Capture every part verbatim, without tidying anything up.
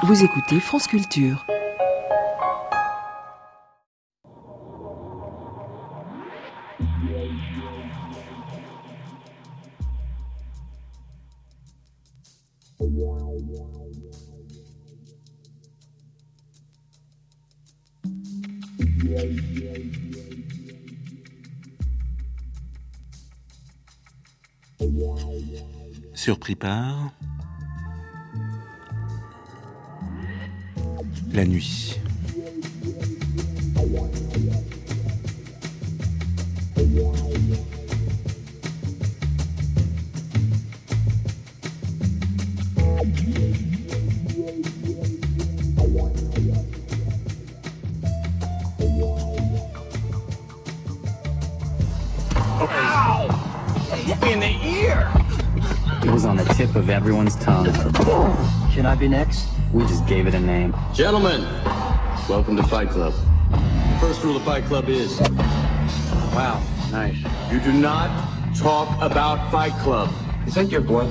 Vous écoutez France Culture. Surpris par la nuit. In the ear. It was on the tip of everyone's tongue. Can I be next? We just gave it a name. Gentlemen, welcome to Fight Club. The first rule of Fight Club is... Wow, nice. You do not talk about Fight Club. Is that your blood?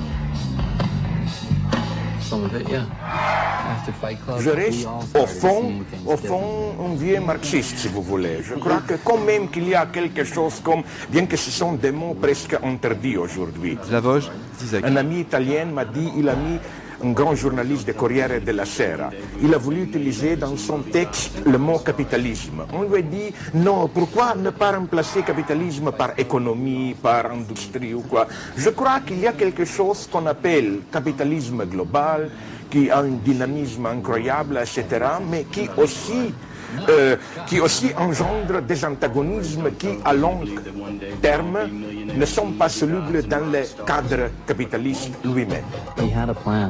Some of it, yeah. After Fight Club, Je reste au fond, au fond, un vieux marxiste, si vous voulez. Je crois que quand même qu'il y a quelque chose comme, bien que ce sont des mots presque interdits aujourd'hui. Slavoj Zizek. Un ami italien m'a dit, il a mis un grand journaliste de Corriere della Sera. Il a voulu utiliser dans son texte le mot capitalisme. On lui a dit, non, pourquoi ne pas remplacer capitalisme par économie, par industrie ou quoi? Je crois qu'il y a quelque chose qu'on appelle capitalisme global, qui a un dynamisme incroyable, et cetera, mais qui aussi, euh, qui aussi engendre des antagonismes qui, à long terme, ne sont pas solubles dans le cadre capitaliste lui-même. He had a plan.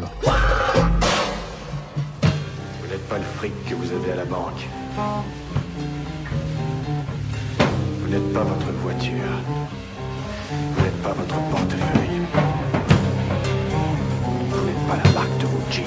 Vous n'êtes pas le fric que vous avez à la banque. Vous n'êtes pas votre voiture. Vous n'êtes pas votre portefeuille. Vous n'êtes pas la marque de vos jeans.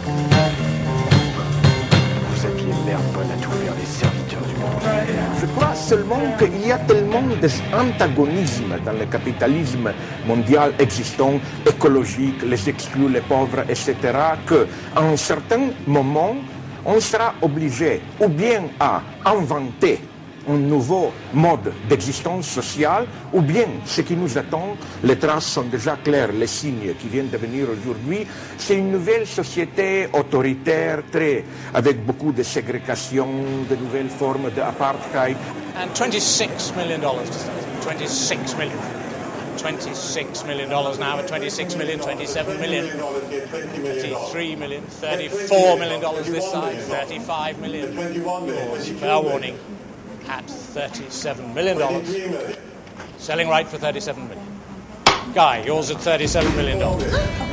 Vous êtes les mères bonnes à tout faire, les serviteurs du monde. Je crois seulement qu'il y a tellement d'antagonismes dans le capitalisme mondial existant, écologique, les exclus, les pauvres, et cetera, qu'à un certain moment, on sera obligé ou bien à inventer un nouveau mode d'existence sociale, ou bien ce qui nous attend, les traces sont déjà claires, les signes qui viennent de venir aujourd'hui, c'est une nouvelle société autoritaire, très, avec beaucoup de ségrégation, de nouvelles formes d'apartheid. And twenty-six million dollars to start. twenty-six million. twenty-six million dollars now at twenty-six million, twenty-seven million, thirty-three million, thirty-four million dollars this side, thirty-five million. Fair warning. At thirty-seven million dollars. Selling right for thirty-seven million. Guy, yours at thirty-seven million dollars.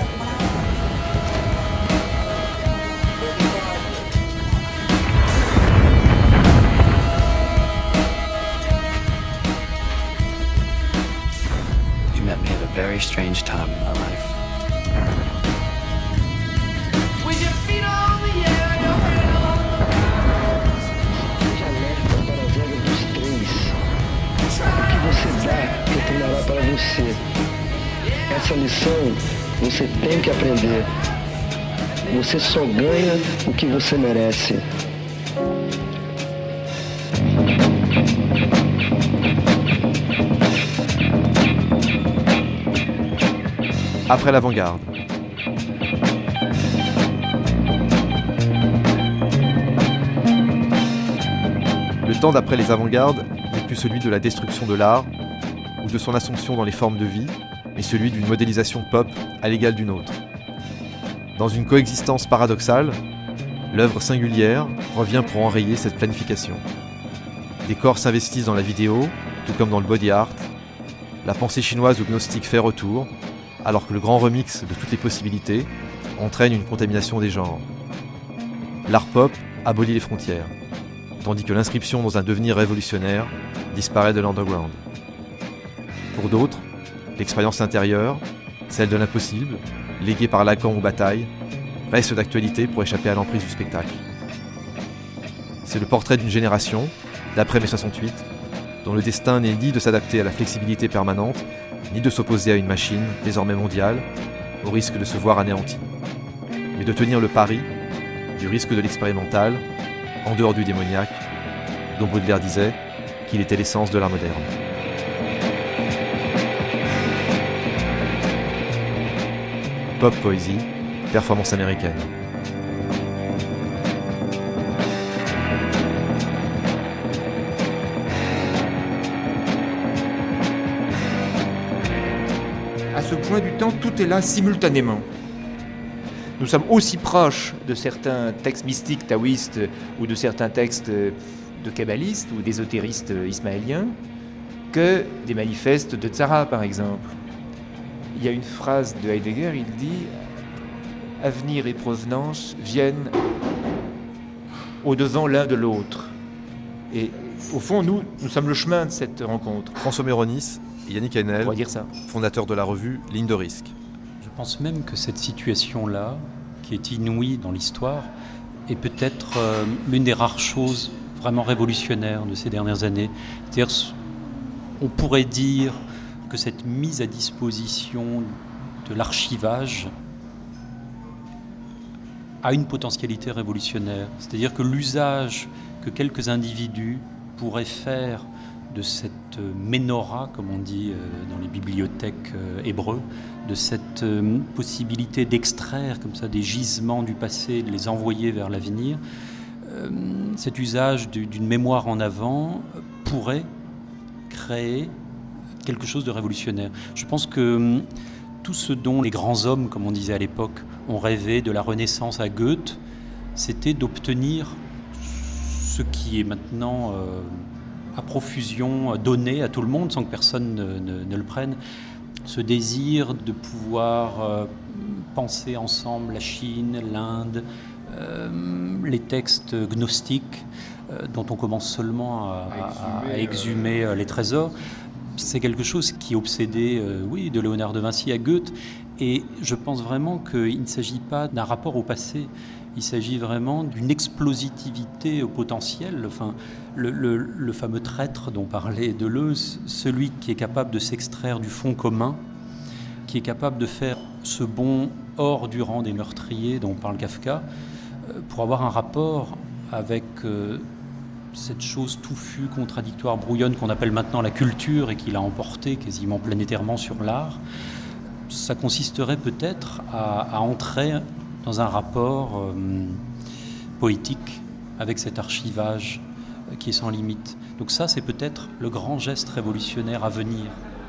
You met me at a very strange time in my life. With your feet on the air, your head on O que você dá retornará para você. Essa lição você tem que aprender. Você só ganha o que você merece. Après l'avant-garde. Le temps d'après les avant-gardes n'est plus celui de la destruction de l'art ou de son assomption dans les formes de vie, mais celui d'une modélisation pop à l'égal d'une autre. Dans une coexistence paradoxale, l'œuvre singulière revient pour enrayer cette planification. Des corps s'investissent dans la vidéo, tout comme dans le body art. La pensée chinoise ou gnostique fait retour, alors que le grand remix de toutes les possibilités entraîne une contamination des genres. L'art pop abolit les frontières, tandis que l'inscription dans un devenir révolutionnaire disparaît de l'underground. Pour d'autres, l'expérience intérieure, celle de l'impossible, léguée par Lacan ou Bataille, reste d'actualité pour échapper à l'emprise du spectacle. C'est le portrait d'une génération, d'après mai soixante-huit, dont le destin n'est ni de s'adapter à la flexibilité permanente, ni de s'opposer à une machine, désormais mondiale, au risque de se voir anéantie, mais de tenir le pari du risque de l'expérimental, en dehors du démoniaque, dont Baudelaire disait qu'il était l'essence de l'art moderne. Pop poésie, performance américaine. À ce point du temps, tout est là simultanément. Nous sommes aussi proches de certains textes mystiques taoïstes ou de certains textes de kabbalistes ou d'ésotéristes ismaéliens que des manifestes de Tzara, par exemple. Il y a une phrase de Heidegger, il dit « Avenir et provenance viennent au-devant l'un de l'autre ». Et au fond, nous, nous sommes le chemin de cette rencontre. François Méronis et Yannick Haenel, dire ça. fondateur de la revue Ligne de risque. Je pense même que cette situation-là, qui est inouïe dans l'histoire, est peut-être euh, l'une des rares choses vraiment révolutionnaires de ces dernières années. C'est-à-dire, on pourrait dire que cette mise à disposition de l'archivage a une potentialité révolutionnaire. C'est-à-dire que l'usage que quelques individus pourraient faire de cette ménorah, comme on dit dans les bibliothèques hébreux, de cette possibilité d'extraire comme ça des gisements du passé, de les envoyer vers l'avenir, cet usage d'une mémoire en avant pourrait créer quelque chose de révolutionnaire. Je pense que tout ce dont les grands hommes, comme on disait à l'époque, ont rêvé de la Renaissance à Goethe, c'était d'obtenir ce qui est maintenant euh, à profusion donné à tout le monde sans que personne ne, ne, ne le prenne. Ce désir de pouvoir euh, penser ensemble la Chine, l'Inde, euh, les textes gnostiques euh, dont on commence seulement à, à, à exhumer euh, les trésors. C'est quelque chose qui obsédait, euh, oui, de Léonard de Vinci à Goethe. Et je pense vraiment qu'il ne s'agit pas d'un rapport au passé. Il s'agit vraiment d'une explositivité au potentiel. Enfin, le, le, le fameux traître dont parlait Deleuze, celui qui est capable de s'extraire du fond commun, qui est capable de faire ce bond hors du rang des meurtriers dont parle Kafka, euh, pour avoir un rapport avec euh, cette chose touffue, contradictoire, brouillonne qu'on appelle maintenant la culture et qui l'a emporté quasiment planétairement sur l'art. Ça consisterait peut-être à, à entrer dans un rapport euh, poétique avec cet archivage euh, qui est sans limite. Donc ça, c'est peut-être le grand geste révolutionnaire à venir.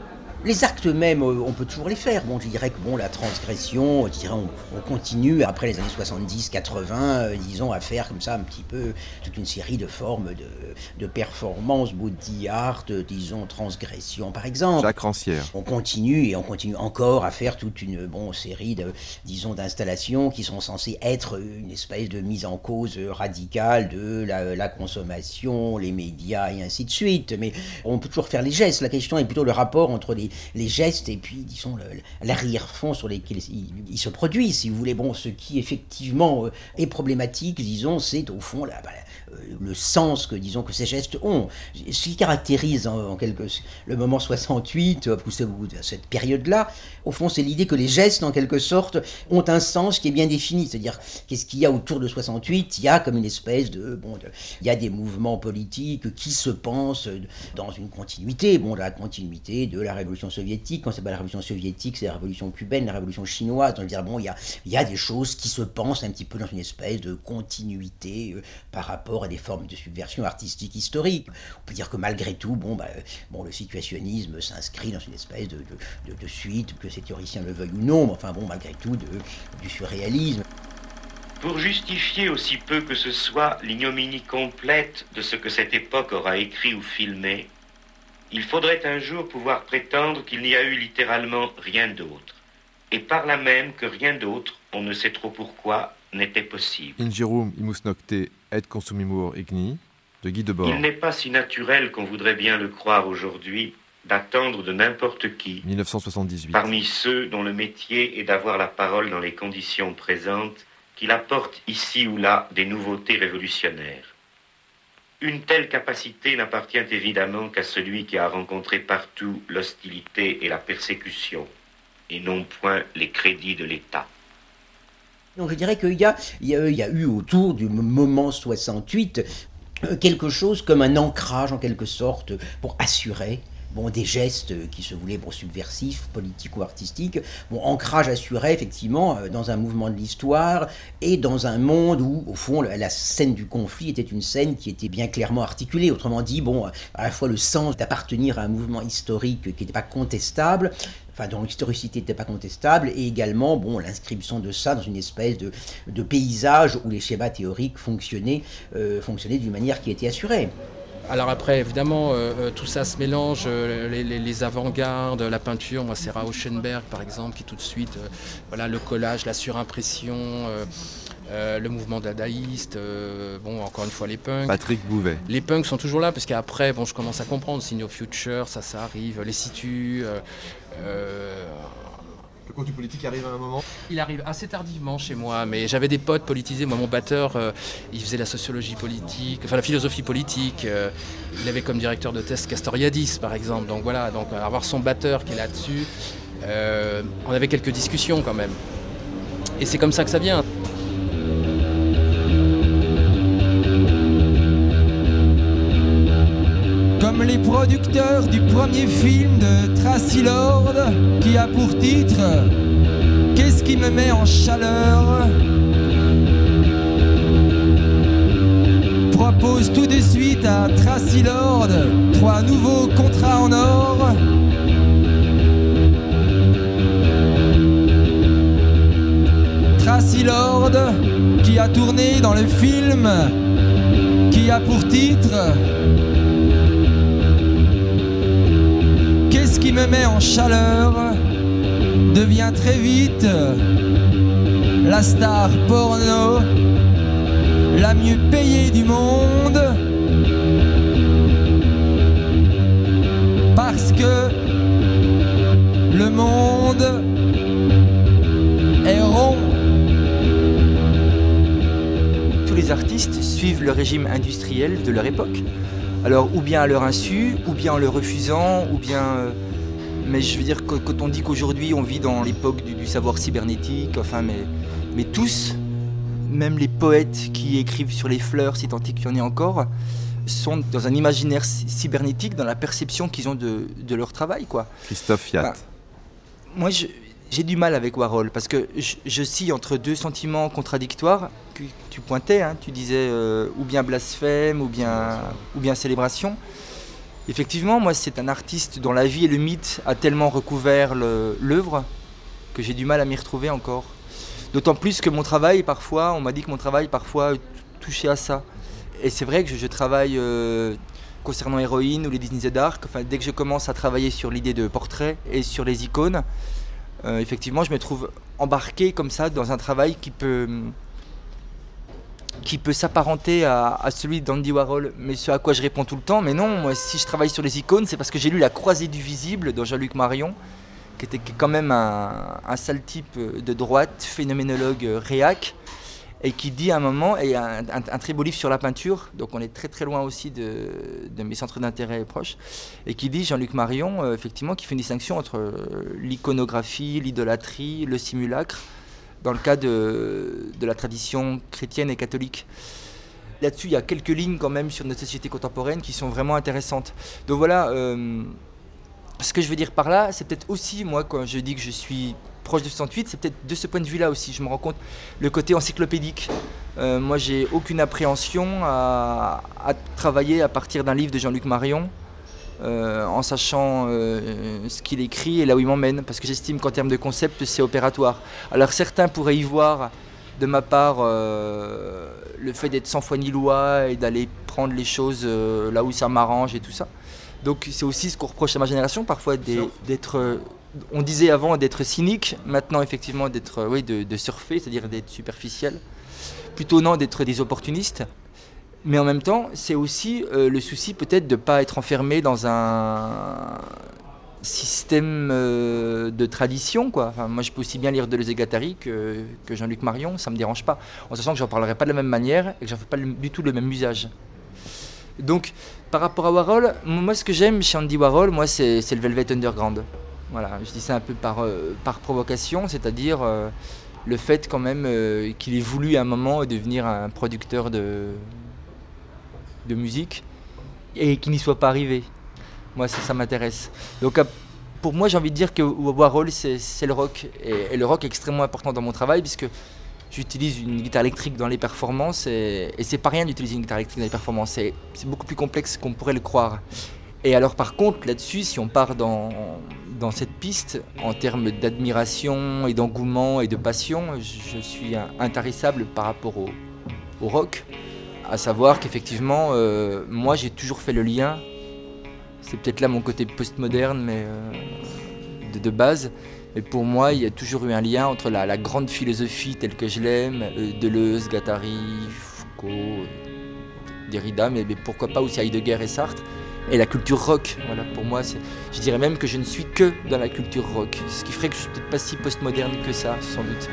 Les actes eux-mêmes, on peut toujours les faire. Bon, je dirais que bon, la transgression, je dirais, on, on continue après les années soixante-dix quatre-vingts, euh, disons, à faire comme ça un petit peu toute une série de formes de, de performances, body art, disons, transgression par exemple. Jacques Rancière. On continue et on continue encore à faire toute une bon, série de, disons, d'installations qui sont censées être une espèce de mise en cause radicale de la, la consommation, les médias et ainsi de suite. Mais on peut toujours faire les gestes. La question est plutôt le rapport entre les les gestes et puis, disons, le, l'arrière-fond sur lesquels ils, ils se produisent, si vous voulez. Bon, ce qui, effectivement, euh, est problématique, disons, c'est, au fond, la, bah, euh, le sens que, disons, que ces gestes ont. Ce qui caractérise, en, en quelque le moment soixante-huit, euh, cette période-là, au fond, c'est l'idée que les gestes, en quelque sorte, ont un sens qui est bien défini. C'est-à-dire, qu'est-ce qu'il y a autour de soixante-huit ? Il y a comme une espèce de... Bon, de, il y a des mouvements politiques qui se pensent dans une continuité, bon, la continuité de la révolution soviétique. Quand c'est pas la révolution soviétique, c'est la révolution cubaine, la révolution chinoise. Donc, dire, bon, il y a, il y a des choses qui se pensent un petit peu dans une espèce de continuité euh, par rapport à des formes de subversion artistique historique. On peut dire que malgré tout, bon, bah, bon, le situationnisme s'inscrit dans une espèce de, de, de, de suite, que ces théoriciens le veuillent ou non, mais enfin bon, malgré tout, de, du surréalisme. Pour justifier aussi peu que ce soit l'ignominie complète de ce que cette époque aura écrit ou filmé, il faudrait un jour pouvoir prétendre qu'il n'y a eu littéralement rien d'autre, et par là même que rien d'autre, on ne sait trop pourquoi, n'était possible. Ingerum imus nocte et consumimur igni, de Guy Debord. Il n'est pas si naturel qu'on voudrait bien le croire aujourd'hui, d'attendre de n'importe qui, dix-neuf cent soixante-dix-huit, parmi ceux dont le métier est d'avoir la parole dans les conditions présentes, qu'il apporte ici ou là des nouveautés révolutionnaires. Une telle capacité n'appartient évidemment qu'à celui qui a rencontré partout l'hostilité et la persécution, et non point les crédits de l'État. Donc je dirais qu'il y a, il y a, il y a eu autour du moment soixante-huit quelque chose comme un ancrage en quelque sorte pour assurer bon, des gestes qui se voulaient bon, subversifs, politiques ou artistiques, bon, ancrage assuré effectivement dans un mouvement de l'histoire et dans un monde où au fond la, la scène du conflit était une scène qui était bien clairement articulée, autrement dit bon, à la fois le sens d'appartenir à un mouvement historique qui n'était pas contestable, enfin dont l'historicité n'était pas contestable, et également bon, l'inscription de ça dans une espèce de, de paysage où les schémas théoriques fonctionnaient, euh, fonctionnaient d'une manière qui était assurée. Alors après, évidemment, euh, tout ça se mélange, euh, les, les, les avant-gardes, la peinture, moi c'est Rauschenberg par exemple, qui tout de suite, euh, voilà, le collage, la surimpression, euh, euh, le mouvement dadaïste, euh, bon, encore une fois les punks. Patrick Bouvet. Les punks sont toujours là, parce qu'après, bon, je commence à comprendre, Sign of Future, ça, ça arrive, les situs... Euh, euh, Le contenu politique arrive à un moment ? Il arrive assez tardivement chez moi, mais j'avais des potes politisés. Moi, mon batteur, euh, il faisait la sociologie politique, enfin la philosophie politique. Euh, il avait comme directeur de thèse Castoriadis, par exemple. Donc voilà, donc avoir son batteur qui est là-dessus, euh, on avait quelques discussions quand même. Et c'est comme ça que ça vient. Comme les producteurs du premier film de Tracy Lord, qui a pour titre « Qu'est-ce qui me met en chaleur ?» propose tout de suite à Tracy Lord trois nouveaux contrats en or. Tracy Lord, qui a tourné dans le film qui a pour titre Qu'est-ce qui me met en chaleur, devient très vite la star porno la mieux payée du monde, parce que le monde est rond. Tous les artistes suivent le régime industriel de leur époque. Alors, ou bien à leur insu, ou bien en le refusant, ou bien... Euh, mais je veux dire, que, quand on dit qu'aujourd'hui on vit dans l'époque du, du savoir cybernétique, enfin, mais, mais tous, même les poètes qui écrivent sur les fleurs, si tant est qu'il y en ait encore, sont dans un imaginaire cybernétique, dans la perception qu'ils ont de, de leur travail, quoi. Christophe Fiat. Enfin, moi, je, j'ai du mal avec Warhol, parce que je, je scie entre deux sentiments contradictoires que tu pointais, hein, tu disais euh, ou bien blasphème, ou bien, ou bien célébration. Effectivement, moi, c'est un artiste dont la vie et le mythe a tellement recouvert le, l'œuvre que j'ai du mal à m'y retrouver encore. D'autant plus que mon travail, parfois, on m'a dit que mon travail, parfois, touchait à ça. Et c'est vrai que je, je travaille euh, concernant Héroïne ou les Disney Dark. Enfin, dès que je commence à travailler sur l'idée de portrait et sur les icônes, euh, effectivement, je me trouve embarqué comme ça dans un travail qui peut... qui peut s'apparenter à, à celui d'Andy Warhol, mais ce à quoi je réponds tout le temps, mais non, moi si je travaille sur les icônes, c'est parce que j'ai lu La Croisée du Visible de Jean-Luc Marion, qui était quand même un, un sale type de droite, phénoménologue réac, et qui dit à un moment, et un, un, un très beau livre sur la peinture, donc on est très très loin aussi de, de mes centres d'intérêt proches, et qui dit, Jean-Luc Marion, euh, effectivement, qui fait une distinction entre euh, l'iconographie, l'idolâtrie, le simulacre, dans le cas de, de la tradition chrétienne et catholique. Là-dessus, il y a quelques lignes quand même sur notre société contemporaine qui sont vraiment intéressantes. Donc voilà, euh, ce que je veux dire par là, c'est peut-être aussi, moi, quand je dis que je suis proche de soixante-huit, c'est peut-être de ce point de vue-là aussi, je me rends compte, le côté encyclopédique. Euh, moi, j'ai aucune appréhension à, à travailler à partir d'un livre de Jean-Luc Marion, Euh, en sachant euh, ce qu'il écrit et là où il m'emmène, parce que j'estime qu'en termes de concept, c'est opératoire. Alors certains pourraient y voir, de ma part, euh, le fait d'être sans foi ni loi et d'aller prendre les choses euh, là où ça m'arrange et tout ça. Donc c'est aussi ce qu'on reproche à ma génération, parfois des, d'être, euh, on disait avant d'être cynique, maintenant effectivement d'être, euh, oui, de, de surfer, c'est-à-dire d'être superficiel. Plutôt non, d'être des opportunistes. Mais en même temps, c'est aussi euh, le souci peut-être de ne pas être enfermé dans un système euh, de tradition, quoi. Enfin, moi, je peux aussi bien lire Deleuze et Guattari que, que Jean-Luc Marion, ça ne me dérange pas. En sachant que je n'en parlerai pas de la même manière et que je n'en fais pas le, du tout le même usage. Donc, par rapport à Warhol, moi, ce que j'aime chez Andy Warhol, moi, c'est, c'est le Velvet Underground. Voilà, je dis ça un peu par, euh, par provocation, c'est-à-dire... Euh, le fait quand même euh, qu'il ait voulu à un moment devenir un producteur de, de musique et qu'il n'y soit pas arrivé. Moi, ça, ça m'intéresse. Donc, pour moi, j'ai envie de dire que Warhol, c'est, c'est le rock. Et, et le rock est extrêmement important dans mon travail puisque j'utilise une guitare électrique dans les performances et, et c'est pas rien d'utiliser une guitare électrique dans les performances. C'est, c'est beaucoup plus complexe qu'on pourrait le croire. Et alors, par contre, là-dessus, si on part dans, dans cette piste, en termes d'admiration et d'engouement et de passion, je, je suis intarissable par rapport au, au rock. À savoir qu'effectivement, euh, moi, j'ai toujours fait le lien. C'est peut-être là mon côté postmoderne, mais euh, de, de base. Mais pour moi, il y a toujours eu un lien entre la, la grande philosophie telle que je l'aime, euh, Deleuze, Guattari, Foucault, euh, Derrida, mais, mais pourquoi pas aussi Heidegger et Sartre, et la culture rock. Voilà, pour moi, c'est, je dirais même que je ne suis que dans la culture rock, ce qui ferait que je suis peut-être pas si postmoderne que ça, sans doute.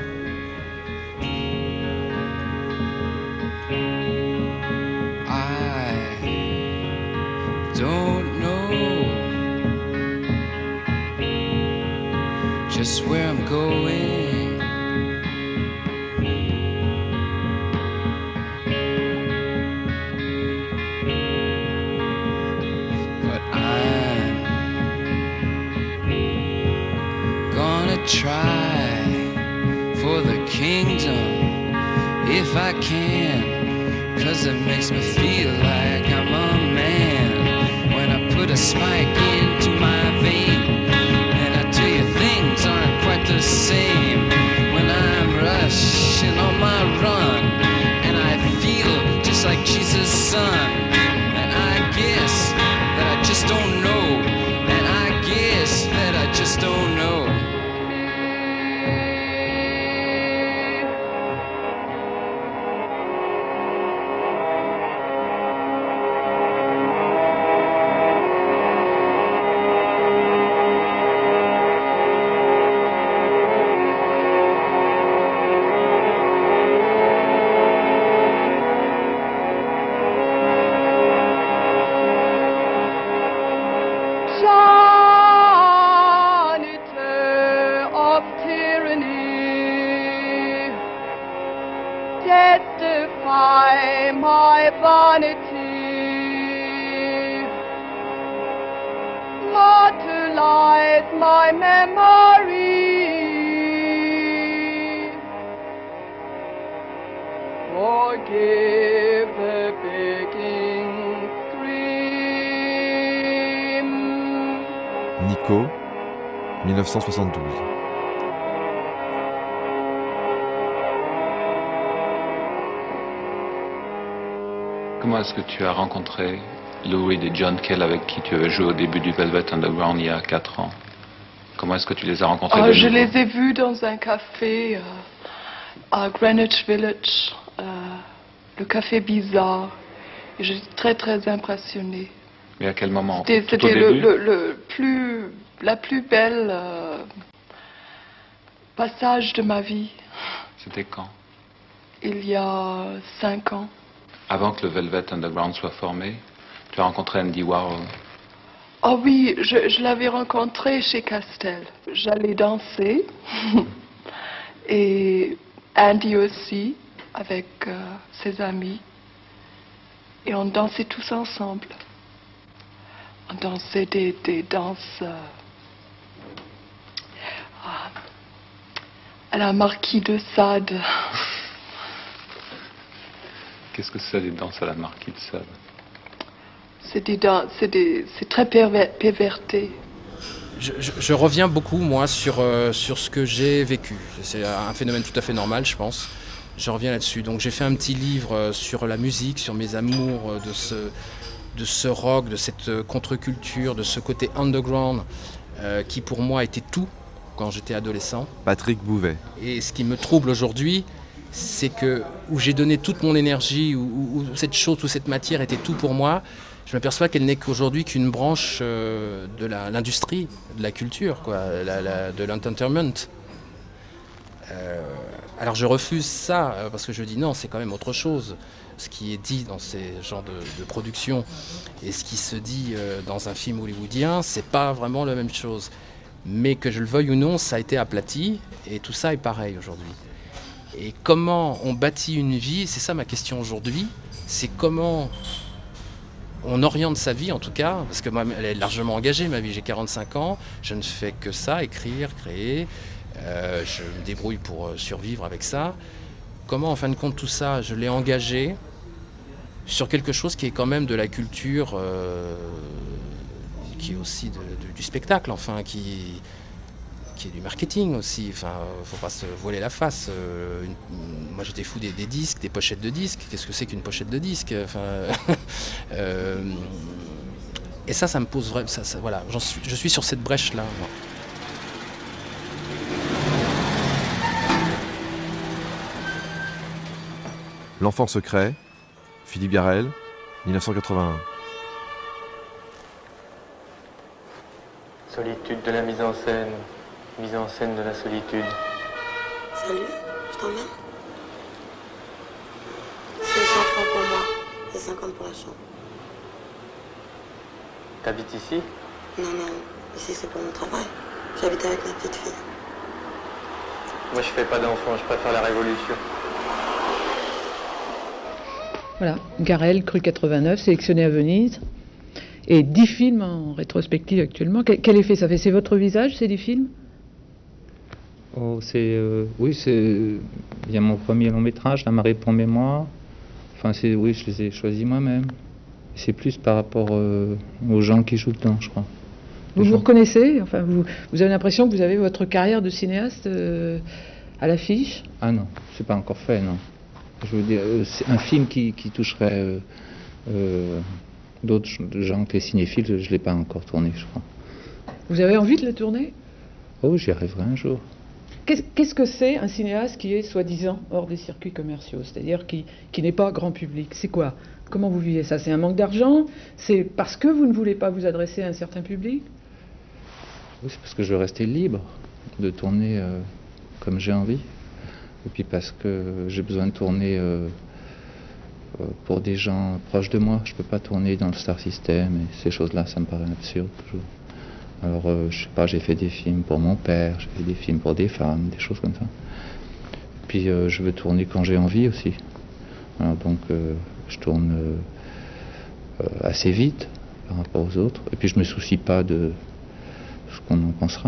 Don't know just where I'm going, but I'm gonna try for the kingdom if I can, 'cause it makes me feel like I'm a man. Put a spike into my vein, and I tell you things aren't quite the same when I'm rushing on my run, and I feel just like Jesus' son, and I guess that I just don't know, and I guess that I just don't know. Nico, dix-neuf cent soixante-douze. Comment est-ce que tu as rencontré Lou Reed et John Cale avec qui tu avais joué au début du Velvet Underground il y a quatre ans? Comment est-ce que tu les as rencontrés? Oh, je les ai vus dans un café euh, à Greenwich Village, euh, le café Bizarre. Et j'étais très très impressionnée. Mais à quel moment? C'était, c'était le, le, le plus, la plus belle euh, passage de ma vie. C'était quand? Il y a cinq ans. Avant que le Velvet Underground soit formé, tu as rencontré Andy Warhol? Oh oui, je, je l'avais rencontré chez Castel. J'allais danser. Et Andy aussi, avec euh, ses amis. Et on dansait tous ensemble. On dansait des, des danses euh, à la Marquis de Sade. Qu'est-ce que c'est les danses à la Marquis de Sade? C'est, des danses, c'est, des, c'est très perver, perverté. Je, je, je reviens beaucoup, moi, sur, euh, sur ce que j'ai vécu. C'est un phénomène tout à fait normal, je pense. Je reviens là-dessus. Donc j'ai fait un petit livre sur la musique, sur mes amours de ce, de ce rock, de cette contre-culture, de ce côté underground, euh, qui pour moi était tout quand j'étais adolescent. Patrick Bouvet. Et ce qui me trouble aujourd'hui, c'est que où j'ai donné toute mon énergie, où, où, où cette chose, où cette matière était tout pour moi, je m'aperçois qu'elle n'est qu'aujourd'hui qu'une branche euh, de la, l'industrie, de la culture, quoi, la, la, de l'entertainment. Euh, alors je refuse ça, parce que je dis non, c'est quand même autre chose. Ce qui est dit dans ces genres de, de productions et ce qui se dit euh, dans un film hollywoodien, c'est pas vraiment la même chose. Mais que je le veuille ou non, ça a été aplati et tout ça est pareil aujourd'hui. Et comment on bâtit une vie, c'est ça ma question aujourd'hui, c'est comment on oriente sa vie en tout cas, parce que moi, elle est largement engagée ma vie, j'ai quarante-cinq ans, je ne fais que ça, écrire, créer, euh, je me débrouille pour survivre avec ça. Comment en fin de compte tout ça, je l'ai engagé sur quelque chose qui est quand même de la culture, euh, qui est aussi de, de, du spectacle, enfin, qui, qui est du marketing aussi. Enfin, faut pas se voiler la face. Euh, une, moi, j'étais fou des, des disques, des pochettes de disques. Qu'est-ce que c'est qu'une pochette de disque? Enfin, euh, et ça, ça me pose vraiment. Ça, ça, voilà, j'en suis, je suis sur cette brèche-là. Moi. L'enfant secret, Philippe Garrel, dix-neuf cent quatre-vingt-un. Solitude de la mise en scène, mise en scène de la solitude. Salut, je t'emmène. C'est cent francs pour moi et cinquante pour la chambre. T'habites ici? Non, non, ici c'est pour mon travail. J'habite avec ma petite fille. Moi je fais pas d'enfant, je préfère la révolution. Voilà, Garrel, Cru quatre-vingt-neuf, sélectionné à Venise. Et dix films en rétrospective actuellement. Quel, quel effet ça fait? C'est votre visage, ces dix films? Oh, c'est... Euh, oui, c'est... Il y a mon premier long métrage, La marée pour mémoire. Enfin, c'est, oui, je les ai choisis moi-même. C'est plus par rapport euh, aux gens qui jouent dedans, je crois. Vous vous reconnaissez? Enfin, vous, vous avez l'impression que vous avez votre carrière de cinéaste euh, à l'affiche? Ah non, c'est pas encore fait, non. Je veux dire, c'est un film qui, qui toucherait euh, euh, d'autres gens que les cinéphiles, je ne l'ai pas encore tourné, je crois. Vous avez envie de le tourner? Oh, j'y arriverai un jour. Qu'est-ce, qu'est-ce que c'est un cinéaste qui est soi-disant hors des circuits commerciaux, c'est-à-dire qui, qui n'est pas grand public? C'est quoi? Comment vous vivez ça? C'est un manque d'argent? C'est parce que vous ne voulez pas vous adresser à un certain public? Oui, c'est parce que je veux rester libre de tourner euh, comme j'ai envie. Et puis parce que j'ai besoin de tourner euh, euh, pour des gens proches de moi. Je ne peux pas tourner dans le star system et ces choses-là, ça me paraît absurde toujours. Alors, euh, je sais pas, j'ai fait des films pour mon père, j'ai fait des films pour des femmes, des choses comme ça. Et puis euh, je veux tourner quand j'ai envie aussi. Alors, donc euh, je tourne euh, euh, assez vite par rapport aux autres. Et puis je me soucie pas de ce qu'on en pensera.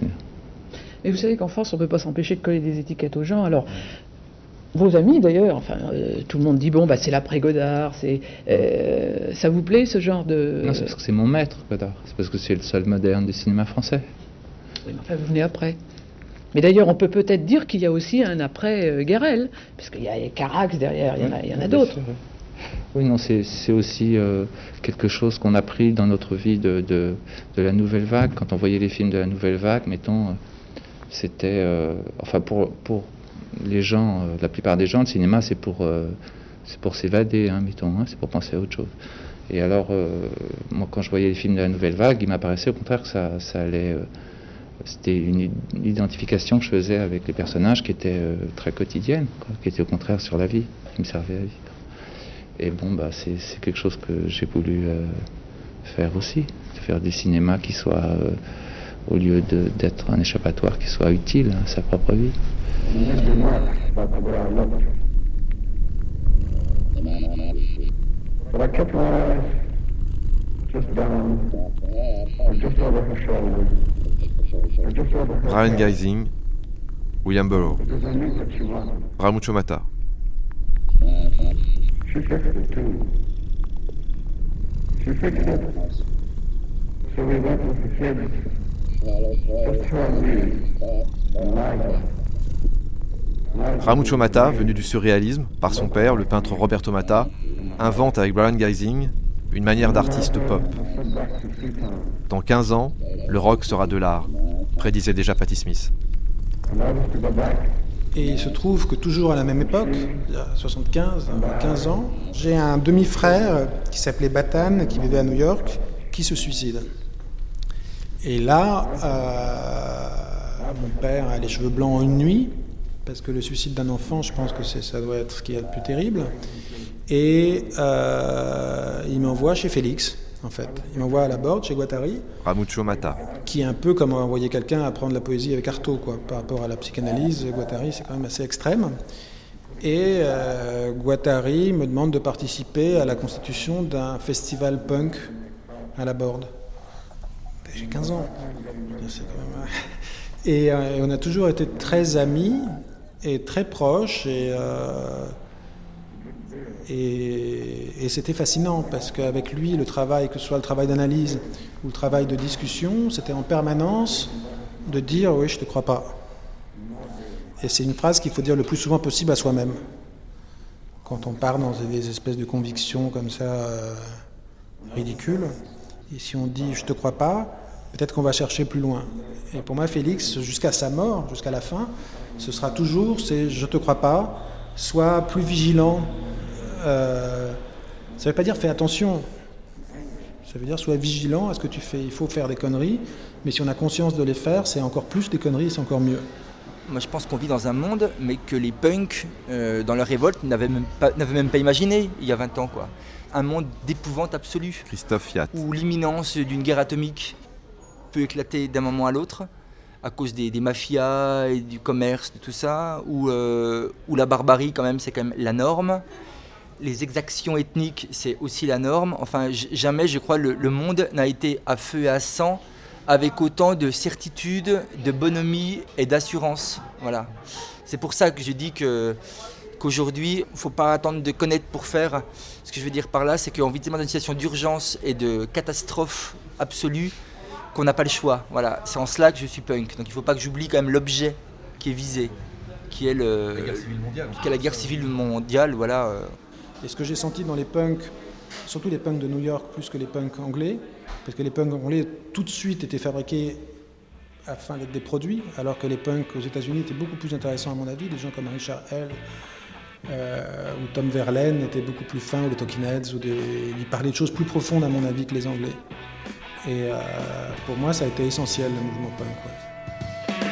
Mais vous savez qu'en France, on ne peut pas s'empêcher de coller des étiquettes aux gens. Alors, vos amis d'ailleurs, enfin, euh, tout le monde dit bon, bah, c'est l'après-Godard, c'est, euh, ça vous plaît ce genre de... Non, c'est parce que c'est mon maître, Godard. C'est parce que c'est le seul moderne du cinéma français. Oui, mais enfin, vous venez après. Mais d'ailleurs, on peut peut-être dire qu'il y a aussi un après-Garrel, euh, puisqu'il y a Carax derrière, il y en a, il y en a d'autres. Oui, non, c'est, c'est aussi euh, quelque chose qu'on a pris dans notre vie de, de, de la nouvelle vague. Quand on voyait les films de la nouvelle vague, mettons... Euh, C'était, euh, enfin pour, pour les gens, euh, la plupart des gens, le cinéma c'est pour, euh, c'est pour s'évader, hein, mettons, hein, c'est pour penser à autre chose. Et alors, euh, moi quand je voyais les films de la nouvelle vague, il m'apparaissait au contraire que ça, ça allait, euh, c'était une, une identification que je faisais avec les personnages qui était euh, très quotidienne, quoi, qui était au contraire sur la vie, qui me servait à vivre. Et bon, bah c'est, c'est quelque chose que j'ai voulu euh, faire aussi, faire du cinéma qui soit... Euh, au lieu de, d'être un échappatoire qui soit utile à sa propre vie. Brian Geising, William Burroughs, Ramucho Mata. Ramucho Mata, venu du surréalisme, par son père, le peintre Roberto Mata, invente avec Brian Geising une manière d'artiste pop. Dans quinze ans, le rock sera de l'art, prédisait déjà Patti Smith. Et il se trouve que toujours à la même époque, il y a soixante-quinze, quinze ans, j'ai un demi-frère qui s'appelait Bathan, qui vivait à New York, qui se suicide. Et là, euh, mon père a les cheveux blancs en une nuit, parce que le suicide d'un enfant, je pense que c'est, ça doit être ce qu'il y a de plus terrible. Et euh, il m'envoie chez Félix, en fait. Il m'envoie à la Borde, chez Guattari. Ramuccio Matta. Qui est un peu comme envoyer quelqu'un apprendre la poésie avec Artaud, quoi. Par rapport à la psychanalyse, Guattari, c'est quand même assez extrême. Et euh, Guattari me demande de participer à la constitution d'un festival punk à la Borde. J'ai quinze ans. C'est quand même... et, euh, et on a toujours été très amis et très proches. Et, euh, et, et c'était fascinant parce qu'avec lui, le travail, que ce soit le travail d'analyse ou le travail de discussion, c'était en permanence de dire « oui, je ne te crois pas ». Et c'est une phrase qu'il faut dire le plus souvent possible à soi-même. Quand on part dans des espèces de convictions comme ça, euh, ridicules, et si on dit « je ne te crois pas », peut-être qu'on va chercher plus loin. Et pour moi, Félix, jusqu'à sa mort, jusqu'à la fin, ce sera toujours, c'est « je ne te crois pas », sois plus vigilant. Euh, ça ne veut pas dire « fais attention ». Ça veut dire « sois vigilant à ce que tu fais ». Il faut faire des conneries, mais si on a conscience de les faire, c'est encore plus des conneries, c'est encore mieux. Moi, je pense qu'on vit dans un monde, mais que les punks, euh, dans leur révolte, n'avaient même pas, n'avaient même pas imaginé il y a vingt ans, quoi. Un monde d'épouvante absolue. Christophe Fiat. Où l'imminence d'une guerre atomique peut éclater d'un moment à l'autre, à cause des, des mafias et du commerce, de tout ça, où, euh, où la barbarie, quand même, c'est quand même la norme. Les exactions ethniques, c'est aussi la norme. Enfin, j- jamais, je crois, le, le monde n'a été à feu et à sang avec autant de certitude, de bonhomie et d'assurance. Voilà. C'est pour ça que je dis que, qu'aujourd'hui, il ne faut pas attendre de connaître pour faire. Ce que je veux dire par là, c'est qu'on vit tellement dans une situation d'urgence et de catastrophe absolue qu'on n'a pas le choix. Voilà. C'est en cela que je suis punk. Donc il ne faut pas que j'oublie quand même l'objet qui est visé, qui est, le, la guerre civile mondiale. Qui est la guerre civile mondiale. Voilà. Et ce que j'ai senti dans les punks, surtout les punks de New York plus que les punks anglais, parce que les punks anglais tout de suite étaient fabriqués afin d'être des produits, alors que les punks aux États-Unis étaient beaucoup plus intéressants à mon avis. Des gens comme Richard Hell euh, ou Tom Verlaine étaient beaucoup plus fins, ou les Talking Heads, ou des... ils parlaient de choses plus profondes à mon avis que les Anglais. Et euh, pour moi, ça a été essentiel le mouvement punk. Ouais.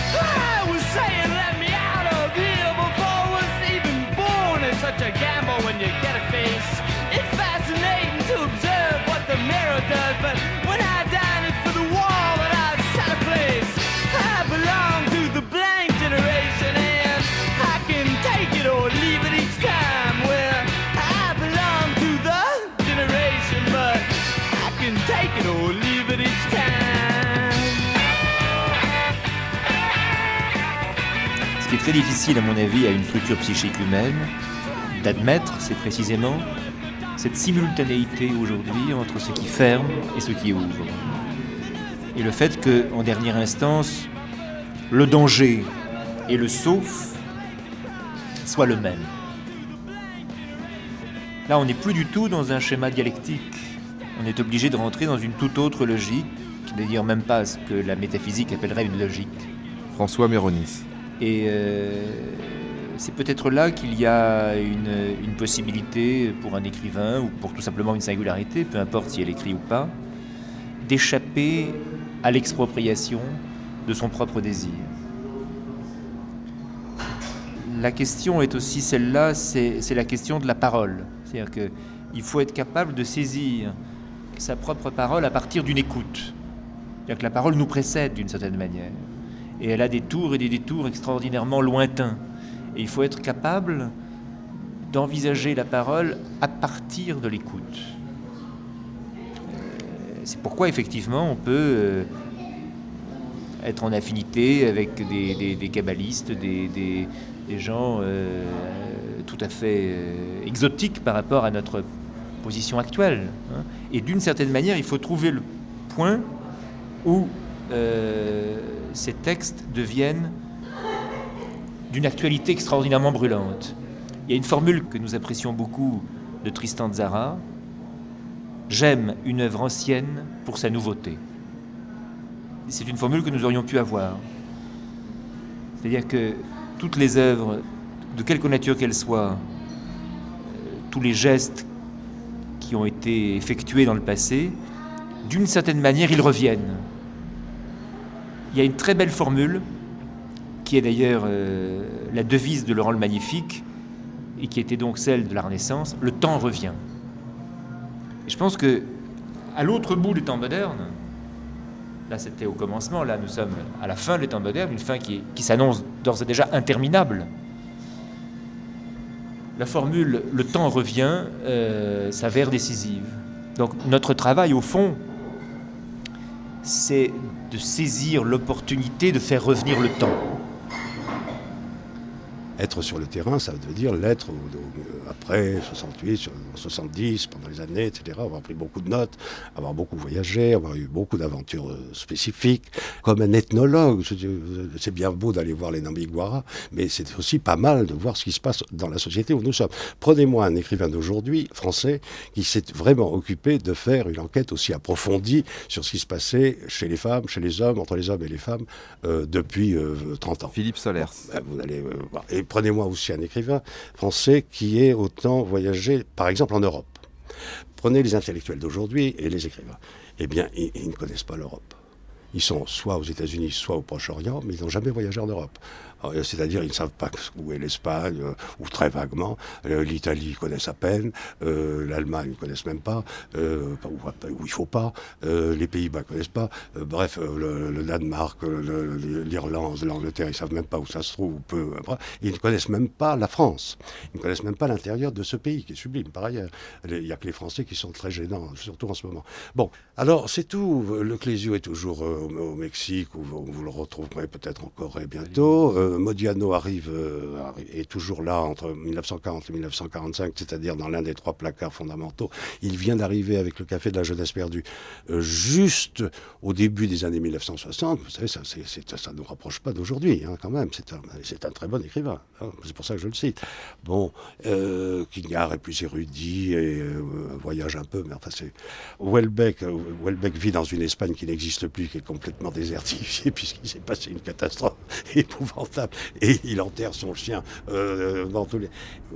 Does, but when I dine it's for the wall that I've set a place. I belong to the blank generation and I can take it or leave it each time. Well, I belong to the generation, but I can take it or leave it each time. Ce qui est très difficile à mon avis à une structure psychique humaine d'admettre, c'est précisément cette simultanéité aujourd'hui entre ce qui ferme et ce qui ouvre. Et le fait qu'en dernière instance, le danger et le sauf soient le même. Là, on n'est plus du tout dans un schéma dialectique. On est obligé de rentrer dans une toute autre logique, qui n'est d'ailleurs même pas ce que la métaphysique appellerait une logique. François Méronis. Et euh, c'est peut-être là qu'il y a une, une possibilité pour un écrivain, ou pour tout simplement une singularité, peu importe si elle écrit ou pas, d'échapper à l'expropriation de son propre désir. La question est aussi celle-là, c'est, c'est la question de la parole. C'est-à-dire qu'il faut être capable de saisir sa propre parole à partir d'une écoute. C'est-à-dire que la parole nous précède d'une certaine manière. Et elle a des tours et des détours extraordinairement lointains. Et il faut être capable d'envisager la parole à partir de l'écoute. C'est pourquoi, effectivement, on peut être en affinité avec des, des, des kabbalistes, des, des, des gens euh, tout à fait euh, exotiques par rapport à notre position actuelle. Hein. Et d'une certaine manière, il faut trouver le point où euh, ces textes deviennent d'une actualité extraordinairement brûlante. Il y a une formule que nous apprécions beaucoup de Tristan Tzara: « J'aime une œuvre ancienne pour sa nouveauté ». C'est une formule que nous aurions pu avoir. C'est-à-dire que toutes les œuvres, de quelque nature qu'elles soient, tous les gestes qui ont été effectués dans le passé, d'une certaine manière, ils reviennent. Il y a une très belle formule qui est d'ailleurs euh, la devise de Laurent le Magnifique, et qui était donc celle de la Renaissance: le temps revient. Et je pense que à l'autre bout du temps moderne, là c'était au commencement, là nous sommes à la fin du temps moderne, une fin qui, est, qui s'annonce d'ores et déjà interminable. La formule « le temps revient euh, » s'avère décisive. Donc notre travail, au fond, c'est de saisir l'opportunité de faire revenir le temps. Être sur le terrain, ça veut dire l'être après soixante-huit, soixante-dix, pendant les années, et cetera. Avoir pris beaucoup de notes, avoir beaucoup voyagé, avoir eu beaucoup d'aventures spécifiques. Comme un ethnologue, c'est bien beau d'aller voir les Nambiguara, mais c'est aussi pas mal de voir ce qui se passe dans la société où nous sommes. Prenez-moi un écrivain d'aujourd'hui, français, qui s'est vraiment occupé de faire une enquête aussi approfondie sur ce qui se passait chez les femmes, chez les hommes, entre les hommes et les femmes, euh, depuis euh, trente ans. Philippe Solers. Ben, vous allez euh, voir. Et prenez-moi aussi un écrivain français qui ait autant voyagé, par exemple en Europe. Prenez les intellectuels d'aujourd'hui et les écrivains. Eh bien, ils, ils ne connaissent pas l'Europe. Ils sont soit aux États-Unis, soit au Proche-Orient, mais ils n'ont jamais voyagé en Europe. Alors, c'est-à-dire, ils ne savent pas où est l'Espagne, euh, ou très vaguement. Euh, L'Italie, ils connaissent à peine. Euh, L'Allemagne, ils ne connaissent même pas. Euh, où, où il ne faut pas. Euh, les Pays-Bas ne connaissent pas. Euh, bref, euh, le, le Danemark, l'Irlande, l'Angleterre, ils ne savent même pas où ça se trouve. Ou peu, euh, ils ne connaissent même pas la France. Ils ne connaissent même pas l'intérieur de ce pays, qui est sublime, par ailleurs. Il n'y a que les Français qui sont très gênants, surtout en ce moment. Bon, alors, c'est tout. Le Clésio est toujours euh, au, au Mexique, où vous, vous le retrouverez peut-être en Corée bientôt. Euh, Modiano arrive, euh, est toujours là entre mille neuf cent quarante et mille neuf cent quarante-cinq, c'est-à-dire dans l'un des trois placards fondamentaux. Il vient d'arriver avec le Café de la Jeunesse perdue, euh, juste au début des années mille neuf cent soixante. Vous savez, ça ne nous rapproche pas d'aujourd'hui, hein, quand même. C'est un, c'est un très bon écrivain. Hein, c'est pour ça que je le cite. Bon, euh, Quignard est plus érudit et euh, voyage un peu, mais enfin c'est... Houellebecq, euh, Houellebecq vit dans une Espagne qui n'existe plus, qui est complètement désertifiée, puisqu'il s'est passé une catastrophe épouvantable. Et il enterre son chien euh, dans tous les...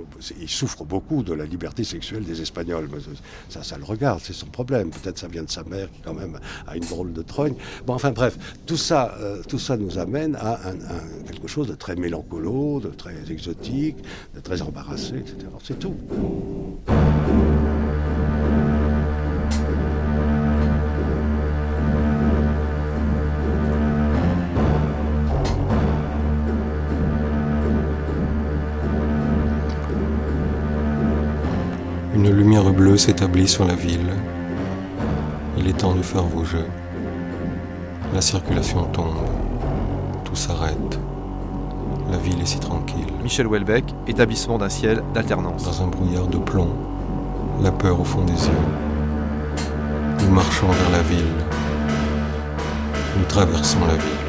Il souffre beaucoup de la liberté sexuelle des Espagnols. Ça, ça le regarde, c'est son problème. Peut-être ça vient de sa mère qui, quand même, a une drôle de trogne. Bon, enfin bref, tout ça, euh, tout ça nous amène à un, un, quelque chose de très mélancolo, de très exotique, de très embarrassé, et cetera. C'est tout. Une lumière bleue s'établit sur la ville. Il est temps de faire vos jeux. La circulation tombe. Tout s'arrête. La ville est si tranquille. Michel Houellebecq, établissement d'un ciel d'alternance. Dans un brouillard de plomb, la peur au fond des yeux. Nous marchons vers la ville. Nous traversons la ville.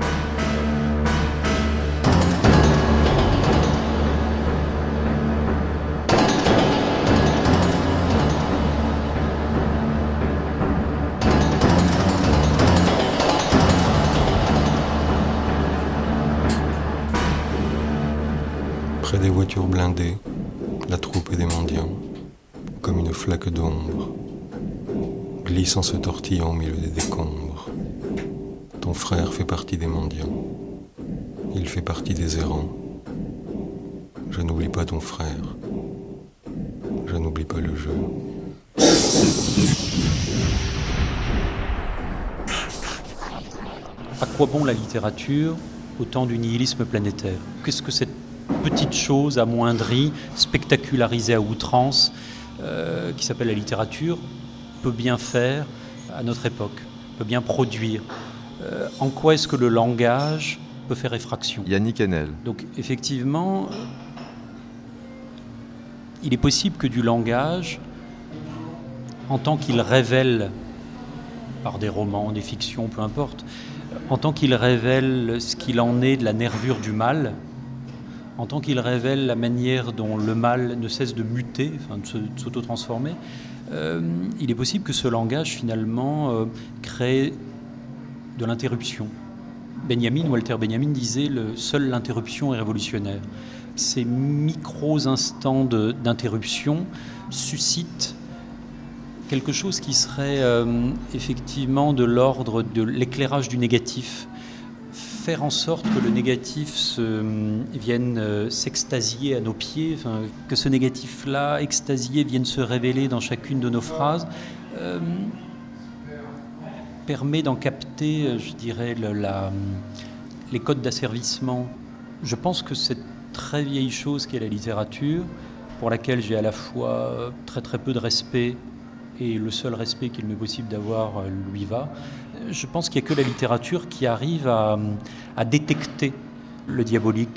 Près des voitures blindées, la troupe et des mendiants, comme une flaque d'ombre, glissant se tortillant au milieu des décombres. Ton frère fait partie des mendiants. Il fait partie des errants. Je n'oublie pas ton frère. Je n'oublie pas le jeu. À quoi bon la littérature au temps du nihilisme planétaire? Qu'est-ce que cette petite chose amoindrie, spectacularisée à outrance, euh, qui s'appelle la littérature, peut bien faire à notre époque, peut bien produire? Euh, en quoi est-ce que le langage peut faire effraction? Yannick Enel. Donc effectivement, il est possible que du langage, en tant qu'il révèle, par des romans, des fictions, peu importe, en tant qu'il révèle ce qu'il en est de la nervure du mal, en tant qu'il révèle la manière dont le mal ne cesse de muter, enfin de, se, de s'auto-transformer, euh, il est possible que ce langage finalement euh, crée de l'interruption. Benjamin, Walter Benjamin disait « seule l'interruption est révolutionnaire ». Ces micros-instants de, d'interruption suscitent quelque chose qui serait euh, effectivement de l'ordre de l'éclairage du négatif. Faire en sorte que le négatif se, vienne euh, s'extasier à nos pieds, enfin, que ce négatif-là, extasié, vienne se révéler dans chacune de nos phrases. Euh, permet d'en capter, je dirais, le, la, les codes d'asservissement. Je pense que cette très vieille chose qu'est la littérature, pour laquelle j'ai à la fois très très peu de respect et le seul respect qu'il m'est possible d'avoir lui va, je pense qu'il n'y a que la littérature qui arrive à, à détecter le diabolique.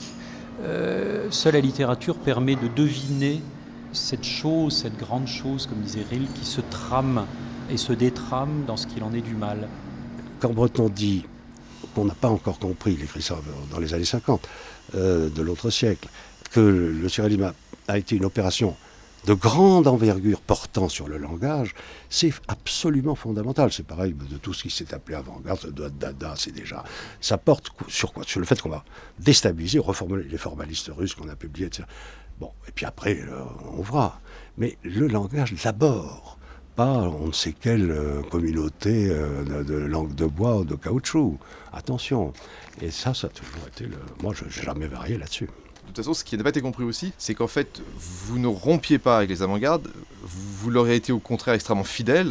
Euh, seule la littérature permet de deviner cette chose, cette grande chose, comme disait Rilke, qui se trame et se détrame dans ce qu'il en est du mal. Quand Breton dit qu'on n'a pas encore compris, il écrit ça dans les années cinquante euh, de l'autre siècle, que le surréalisme a, a été une opération de grande envergure portant sur le langage, c'est absolument fondamental. C'est pareil de tout ce qui s'est appelé avant-garde, de Dada, c'est déjà... Ça porte sur quoi? Sur le fait qu'on va déstabiliser, reformuler les formalistes russes qu'on a publiés, et cetera. Bon, et puis après, on verra. Mais le langage d'abord, pas on ne sait quelle euh, communauté euh, de, de langue de bois ou de caoutchouc. Attention. Et ça, ça a toujours été le... Moi, je n'ai jamais varié là-dessus. De toute façon, ce qui n'a pas été compris aussi, c'est qu'en fait, vous ne rompiez pas avec les avant-gardes, vous leur avez été au contraire extrêmement fidèle,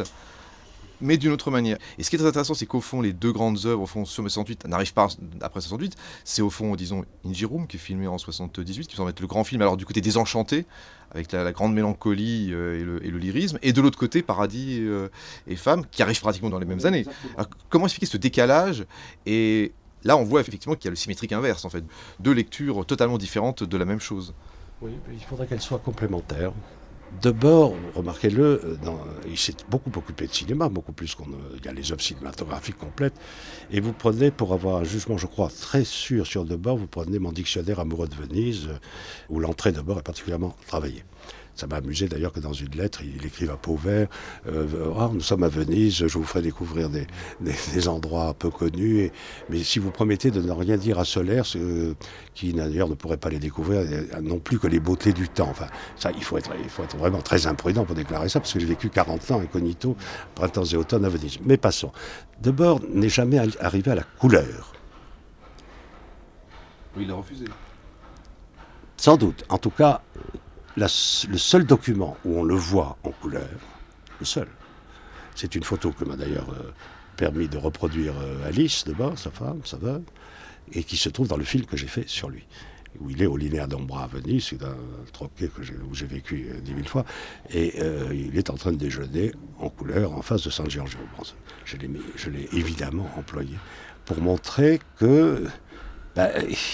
mais d'une autre manière. Et ce qui est très intéressant, c'est qu'au fond, les deux grandes œuvres, au fond, sur soixante-huit, n'arrivent pas après soixante-huit. C'est au fond, disons, Injirum, qui est filmé en soixante-dix-huit, qui semble être le grand film, alors du côté désenchanté, avec la, la grande mélancolie euh, et, le, et le lyrisme, et de l'autre côté, Paradis euh, et Femmes, qui arrivent pratiquement dans les mêmes années. Alors, comment expliquer ce décalage? Et là, on voit effectivement qu'il y a le symétrique inverse, en fait. Deux lectures totalement différentes de la même chose. Oui, il faudrait qu'elles soient complémentaires. Debord, remarquez-le, dans, il s'est beaucoup occupé de cinéma, beaucoup plus qu'on il y a les œuvres cinématographiques complètes. Et vous prenez, pour avoir un jugement, je crois, très sûr sur Debord, vous prenez mon dictionnaire amoureux de Venise, où l'entrée de Debord est particulièrement travaillée. Ça m'a amusé d'ailleurs que dans une lettre, il écrive à Pauvert euh, oh, nous sommes à Venise, je vous ferai découvrir des, des, des endroits peu connus. Et, mais si vous promettez de ne rien dire à Solaire, euh, qui d'ailleurs ne pourrait pas les découvrir euh, non plus que les beautés du temps. Enfin, ça, il faut, être, il faut être vraiment très imprudent pour déclarer ça, parce que j'ai vécu quarante ans incognito, printemps et automne à Venise. Mais passons. Debord n'est jamais arrivé à la couleur. Oui, il a refusé. Sans doute. En tout cas, La, le seul document où on le voit en couleur, le seul, c'est une photo que m'a d'ailleurs euh, permis de reproduire euh, Alice Debord, sa femme, sa veuve, et qui se trouve dans le film que j'ai fait sur lui, où il est au Linéa d'Ombra à Venise, c'est un troquet que j'ai, où j'ai vécu euh, dix mille fois, et euh, il est en train de déjeuner en couleur en face de San Giorgio. Bon, je l'ai, je l'ai évidemment employé pour montrer que... Bah,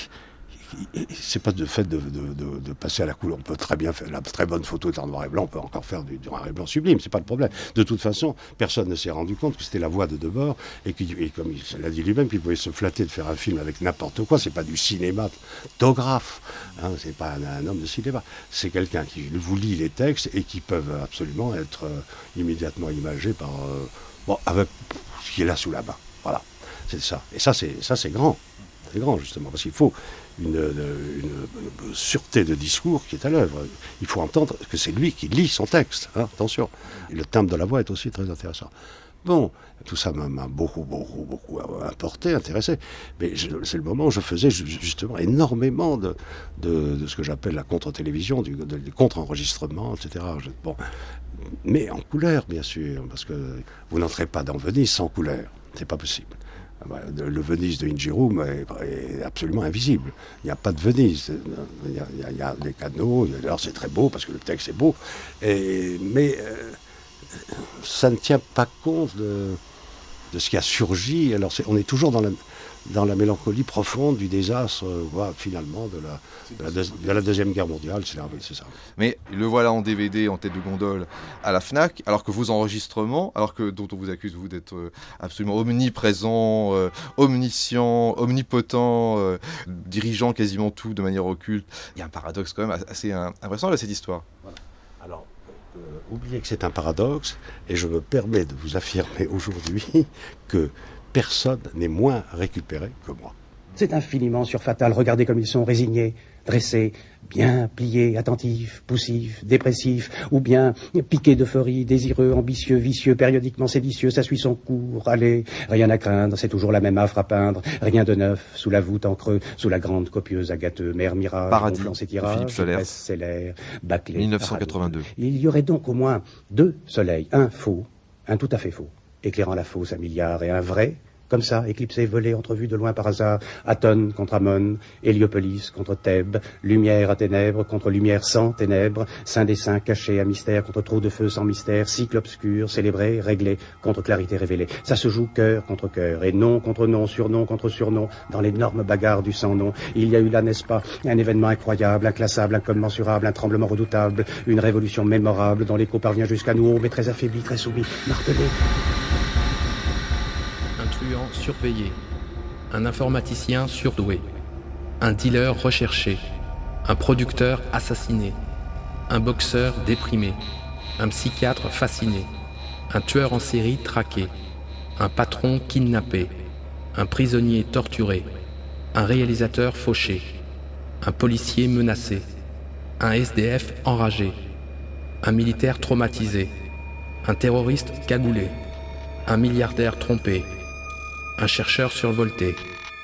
c'est pas de fait de, de, de, de passer à la couleur. On peut très bien faire la très bonne photo est en noir et blanc, on peut encore faire du, du noir et blanc sublime, c'est pas le problème. De toute façon, personne ne s'est rendu compte que c'était la voix de Debord, et, qui, et comme il l'a dit lui-même, qu'il pouvait se flatter de faire un film avec n'importe quoi. C'est pas du cinématographe, hein, c'est pas un, un homme de cinéma. C'est quelqu'un qui vous lit les textes et qui peuvent absolument être euh, immédiatement imagés par euh, bon, avec ce qui est là sous la main. Voilà, c'est ça. Et ça, c'est ça, c'est grand. C'est grand, justement, parce qu'il faut une, une, une sûreté de discours qui est à l'œuvre. Il faut entendre que c'est lui qui lit son texte, hein, attention. Et le timbre de la voix est aussi très intéressant. Bon, tout ça m'a, m'a beaucoup, beaucoup, beaucoup importé, intéressé. Mais je, c'est le moment où je faisais justement énormément de, de, de ce que j'appelle la contre-télévision, du, de, du contre-enregistrement, et cetera. Je, bon, mais en couleur, bien sûr, parce que vous n'entrez pas dans Venise sans couleur. C'est pas possible. Le Venise de Injirum est, est absolument invisible. Il n'y a pas de Venise. Il y a, il y a, il y a des canaux. Alors c'est très beau parce que le texte est beau. Et, mais euh, ça ne tient pas compte de, de ce qui a surgi. Alors c'est, on est toujours dans la, dans la mélancolie profonde du désastre, euh, voilà, finalement, de la, de, la de, de la Deuxième Guerre mondiale. C'est, c'est ça. Mais le voilà en D V D, en tête de gondole, à la FNAC, alors que vos enregistrements, alors que dont on vous accuse, vous, d'être euh, absolument omniprésent, euh, omniscient, omnipotent, euh, dirigeant quasiment tout de manière occulte. Il y a un paradoxe quand même assez impressionnant à cette histoire. Voilà. Alors, euh, oubliez que c'est un paradoxe, et je me permets de vous affirmer aujourd'hui que personne n'est moins récupéré que moi. C'est infiniment surfatal. Regardez comme ils sont résignés, dressés, bien pliés, attentifs, poussifs, dépressifs, ou bien piqués d'euphorie, désireux, ambitieux, vicieux, périodiquement séditieux. Ça suit son cours. Allez, rien à craindre, c'est toujours la même affre à peindre. Rien de neuf, sous la voûte en creux, sous la grande copieuse agateux, mère mirage, Paradis, gonflant ses tirages, best-seller, bâclé. mille neuf cent quatre-vingt-deux. Il y aurait donc au moins deux soleils, un faux, un tout à fait faux. éclairant la fosse à milliards, et un vrai, comme ça, éclipsé, volé, entrevu de loin par hasard, Athone contre Amon, Héliopolis contre Thèbes, lumière à ténèbres contre lumière sans ténèbres, saint des saints caché à mystère contre trop de feu sans mystère, cycle obscur, célébré, réglé contre clarité révélée. Ça se joue cœur contre cœur, et nom contre nom, surnom contre surnom, dans l'énorme bagarre du sans-nom. Il y a eu là, n'est-ce pas, un événement incroyable, inclassable, incommensurable, un tremblement redoutable, une révolution mémorable, dont l'écho parvient jusqu'à nous, mais très affaibli, très soumis, martelé. Un truand surveillé, un informaticien surdoué, un dealer recherché, un producteur assassiné, un boxeur déprimé, un psychiatre fasciné, un tueur en série traqué, un patron kidnappé, un prisonnier torturé, un réalisateur fauché, un policier menacé, un S D F enragé, un militaire traumatisé, un terroriste cagoulé, un milliardaire trompé, un chercheur survolté,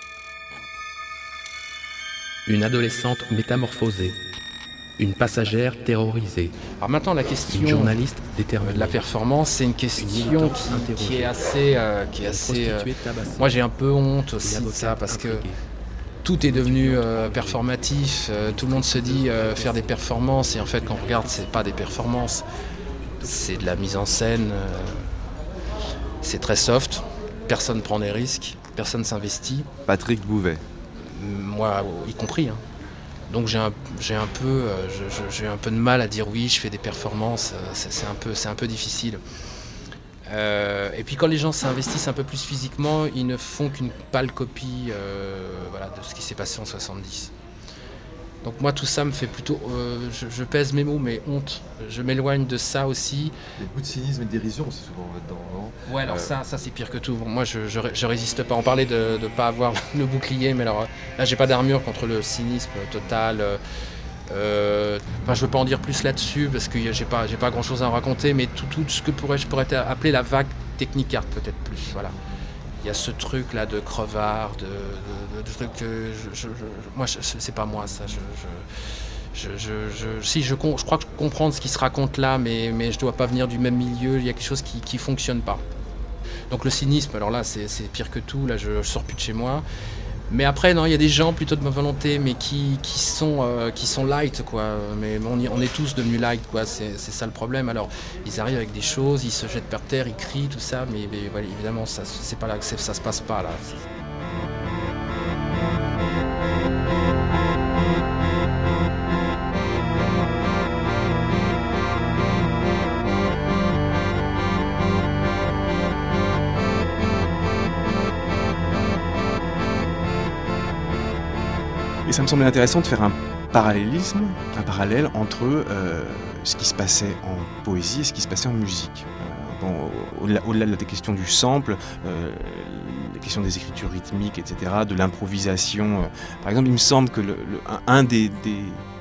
une adolescente métamorphosée, une passagère terrorisée. Alors maintenant, la question une journaliste déterminée de la performance, c'est une question qui, qui est assez, euh, qui est assez. Euh, moi, j'ai un peu honte aussi de ça parce que tout est devenu euh, performatif. Euh, tout le monde se dit euh, faire des performances et en fait, quand on regarde, c'est pas des performances, c'est de la mise en scène. Euh, c'est très soft. Personne ne prend des risques, personne s'investit. Patrick Bouvet. Moi, y compris. Hein. Donc j'ai un, j'ai, un peu, euh, je, je, j'ai un peu de mal à dire oui, je fais des performances, euh, c'est, c'est, un, peu, c'est un peu difficile. Euh, et puis quand les gens s'investissent un peu plus physiquement, ils ne font qu'une pâle copie euh, voilà, de ce qui s'est passé en soixante-dix. Donc moi tout ça me fait plutôt, euh, je, je pèse mes mots, mais honte. Je m'éloigne de ça aussi. Il y a beaucoup de cynisme et de dérision aussi souvent là-dedans, non ? Ouais, alors euh... ça, ça c'est pire que tout. Bon, moi je, je, je résiste pas. On parlait de ne pas avoir le bouclier, mais alors là j'ai pas d'armure contre le cynisme total. Euh, enfin, je veux pas en dire plus là-dessus parce que j'ai pas, j'ai pas grand-chose à en raconter, mais tout, tout ce que pourrais, je pourrais appeler la vague technicart peut-être plus. Voilà. Il y a ce truc là de crevard, de, de, de, de truc que je, je, je, moi je, c'est pas moi ça. Je, je, je, je, je, si je, je crois que je comprends ce qui se raconte là, mais, mais je dois pas venir du même milieu. Il y a quelque chose qui, qui fonctionne pas. Donc le cynisme, alors là c'est, c'est pire que tout. Là je, je sors plus de chez moi. Mais après non, il y a des gens plutôt de ma volonté, mais qui, qui sont euh, qui sont light quoi. Mais on, y, on est tous devenus light quoi. C'est, c'est ça le problème. Alors ils arrivent avec des choses, ils se jettent par terre, ils crient tout ça, mais, mais voilà, évidemment ça c'est pas là que c'est, ça se passe pas là. Et ça me semblait intéressant de faire un parallélisme, un parallèle entre euh, ce qui se passait en poésie et ce qui se passait en musique. Euh, bon, au-delà, au-delà de la question du sample, euh, la question des écritures rythmiques, et cetera, de l'improvisation. Euh, par exemple, il me semble que le, le, un, un des, des,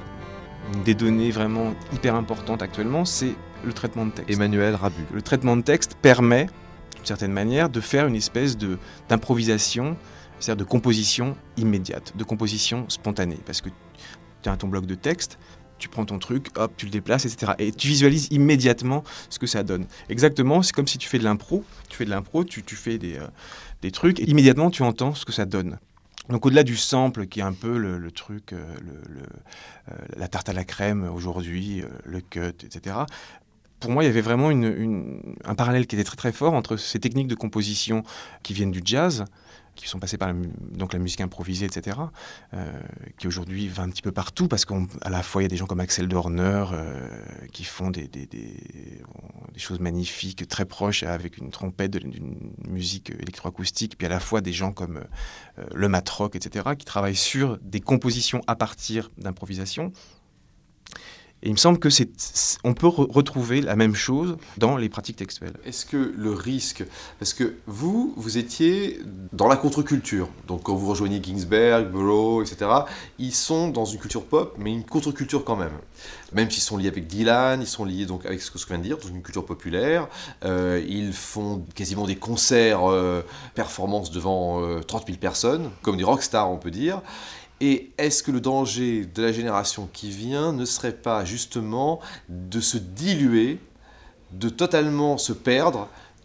des données vraiment hyper importantes actuellement, c'est le traitement de texte. Emmanuel Rabu. Le traitement de texte permet, d'une certaine manière, de faire une espèce de, d'improvisation, c'est-à-dire de composition immédiate, de composition spontanée. Parce que tu as ton bloc de texte, tu prends ton truc, hop, tu le déplaces, et cetera. Et tu visualises immédiatement ce que ça donne. Exactement, c'est comme si tu fais de l'impro, tu fais de l'impro, tu, tu fais des, euh, des trucs, et immédiatement tu entends ce que ça donne. Donc au-delà du sample, qui est un peu le, le truc, euh, le, le, euh, la tarte à la crème aujourd'hui, euh, le cut, et cetera, pour moi, il y avait vraiment une, une, un parallèle qui était très très fort entre ces techniques de composition qui viennent du jazz, qui sont passés par la, donc la musique improvisée, et cetera, euh, qui aujourd'hui va un petit peu partout, parce qu'à la fois, il y a des gens comme Axel Dorner euh, qui font des, des, des, des choses magnifiques, très proches, avec une trompette, d'une musique électroacoustique, puis à la fois des gens comme euh, le matrock, et cetera, qui travaillent sur des compositions à partir d'improvisation. Et il me semble que c'est, on peut re- retrouver la même chose dans les pratiques textuelles. Est-ce que le risque, parce que vous, vous étiez dans la contre-culture, donc quand vous rejoignez Ginsberg, Burroughs, et cetera, ils sont dans une culture pop, mais une contre-culture quand même. Même s'ils sont liés avec Dylan, ils sont liés donc avec ce que je viens de dire, dans une culture populaire. Euh, ils font quasiment des concerts, euh, performances devant euh, trente mille personnes, comme des rockstars on peut dire. Et est-ce que le danger de la génération qui vient ne serait pas justement de se diluer, de totalement se perdre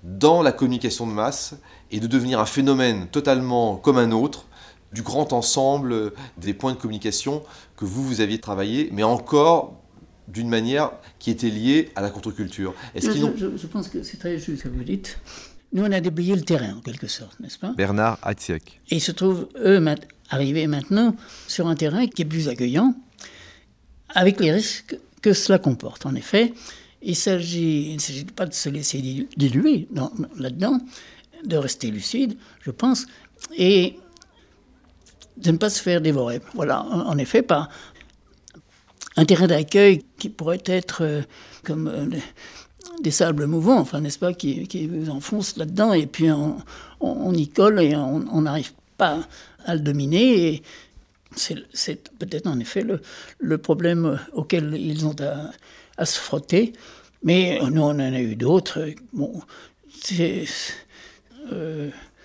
dans la communication de masse et de devenir un phénomène totalement comme un autre, du grand ensemble des points de communication que vous, vous aviez travaillé, mais encore d'une manière qui était liée à la contre-culture. Est-ce je, qu'ils n'ont... je, je pense que c'est très juste ce que vous dites. Nous, on a déblayé le terrain, en quelque sorte, n'est-ce pas? Bernard Hatsiek. Et ils se trouvent, eux, mat- arrivés maintenant sur un terrain qui est plus accueillant, avec les risques que cela comporte. En effet, il s'agit, il ne s'agit pas de se laisser diluer dans, là-dedans, de rester lucide, je pense, et de ne pas se faire dévorer. Voilà, en, en effet, par un terrain d'accueil qui pourrait être euh, comme euh, des sables mouvants, enfin, n'est-ce pas, qui, qui vous enfoncent là-dedans, et puis on, on, on y colle et on n'arrive pas à le dominer. Et c'est, c'est peut-être en effet le, le problème auquel ils ont à, à se frotter. Mais nous, on en a eu d'autres. Bon, c'est... Euh,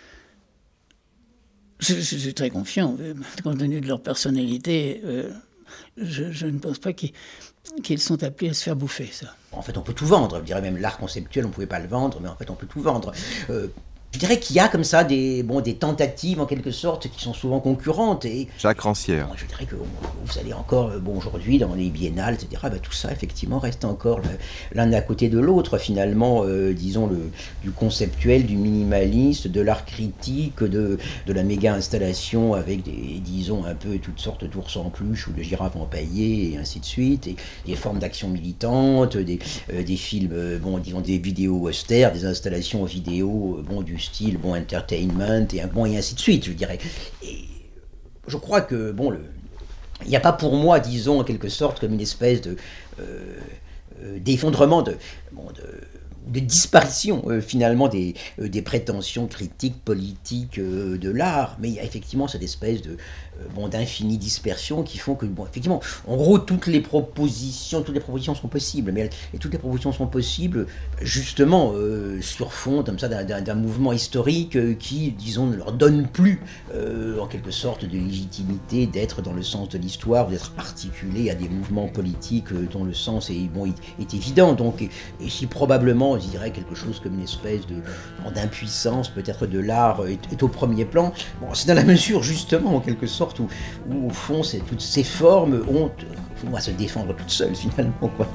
je, je suis très confiant, compte tenu de leur personnalité. Euh, je, je ne pense pas qu'ils, qu'ils sont appelés à se faire bouffer, ça. En fait, on peut tout vendre. Je dirais même l'art conceptuel, on ne pouvait pas le vendre, mais en fait, on peut tout vendre. Euh, je dirais qu'il y a comme ça des, bon, des tentatives, en quelque sorte, qui sont souvent concurrentes. Et Jacques Rancière. Je dirais que vous allez encore, bon, aujourd'hui, dans les biennales, et cetera, ben, tout ça, effectivement, reste encore l'un à côté de l'autre, finalement, euh, disons, le, du conceptuel, du minimaliste, de l'art critique, de, de la méga-installation avec, des, disons, un peu toutes sortes d'ours en peluche ou de girafes empaillées, et ainsi de suite, et des formes d'action militante, des, euh, des films, euh, bon, disons, des vidéos austères, des installations vidéo, euh, bon, du style, bon, entertainment, et, bon, et ainsi de suite, je dirais. Et je crois que, bon, le... il n'y a pas pour moi, disons, en quelque sorte, comme une espèce de euh, euh, d'effondrement, de, bon, de, de disparition, euh, finalement, des, euh, des prétentions critiques, politiques euh, de l'art. Mais il y a effectivement cette espèce de, euh, bon, d'infinie dispersion qui font que, bon, effectivement, en gros, toutes les propositions, toutes les propositions sont possibles, mais elles, et toutes les propositions sont possibles, justement, euh, sur fond, comme ça, d'un, d'un, d'un mouvement historique euh, qui, disons, ne leur donne plus, euh, en quelque sorte, de légitimité d'être dans le sens de l'histoire, d'être articulé à des mouvements politiques euh, dont le sens est, bon, est, est évident. Donc, et, et si probablement, je dirais, quelque chose comme une espèce de, bon, d'impuissance, peut-être de l'art, est, est au premier plan, bon, c'est dans la mesure, justement, en quelque sorte, Où, où au fond c'est, toutes ces formes ont à se défendre toutes seules finalement, quoi.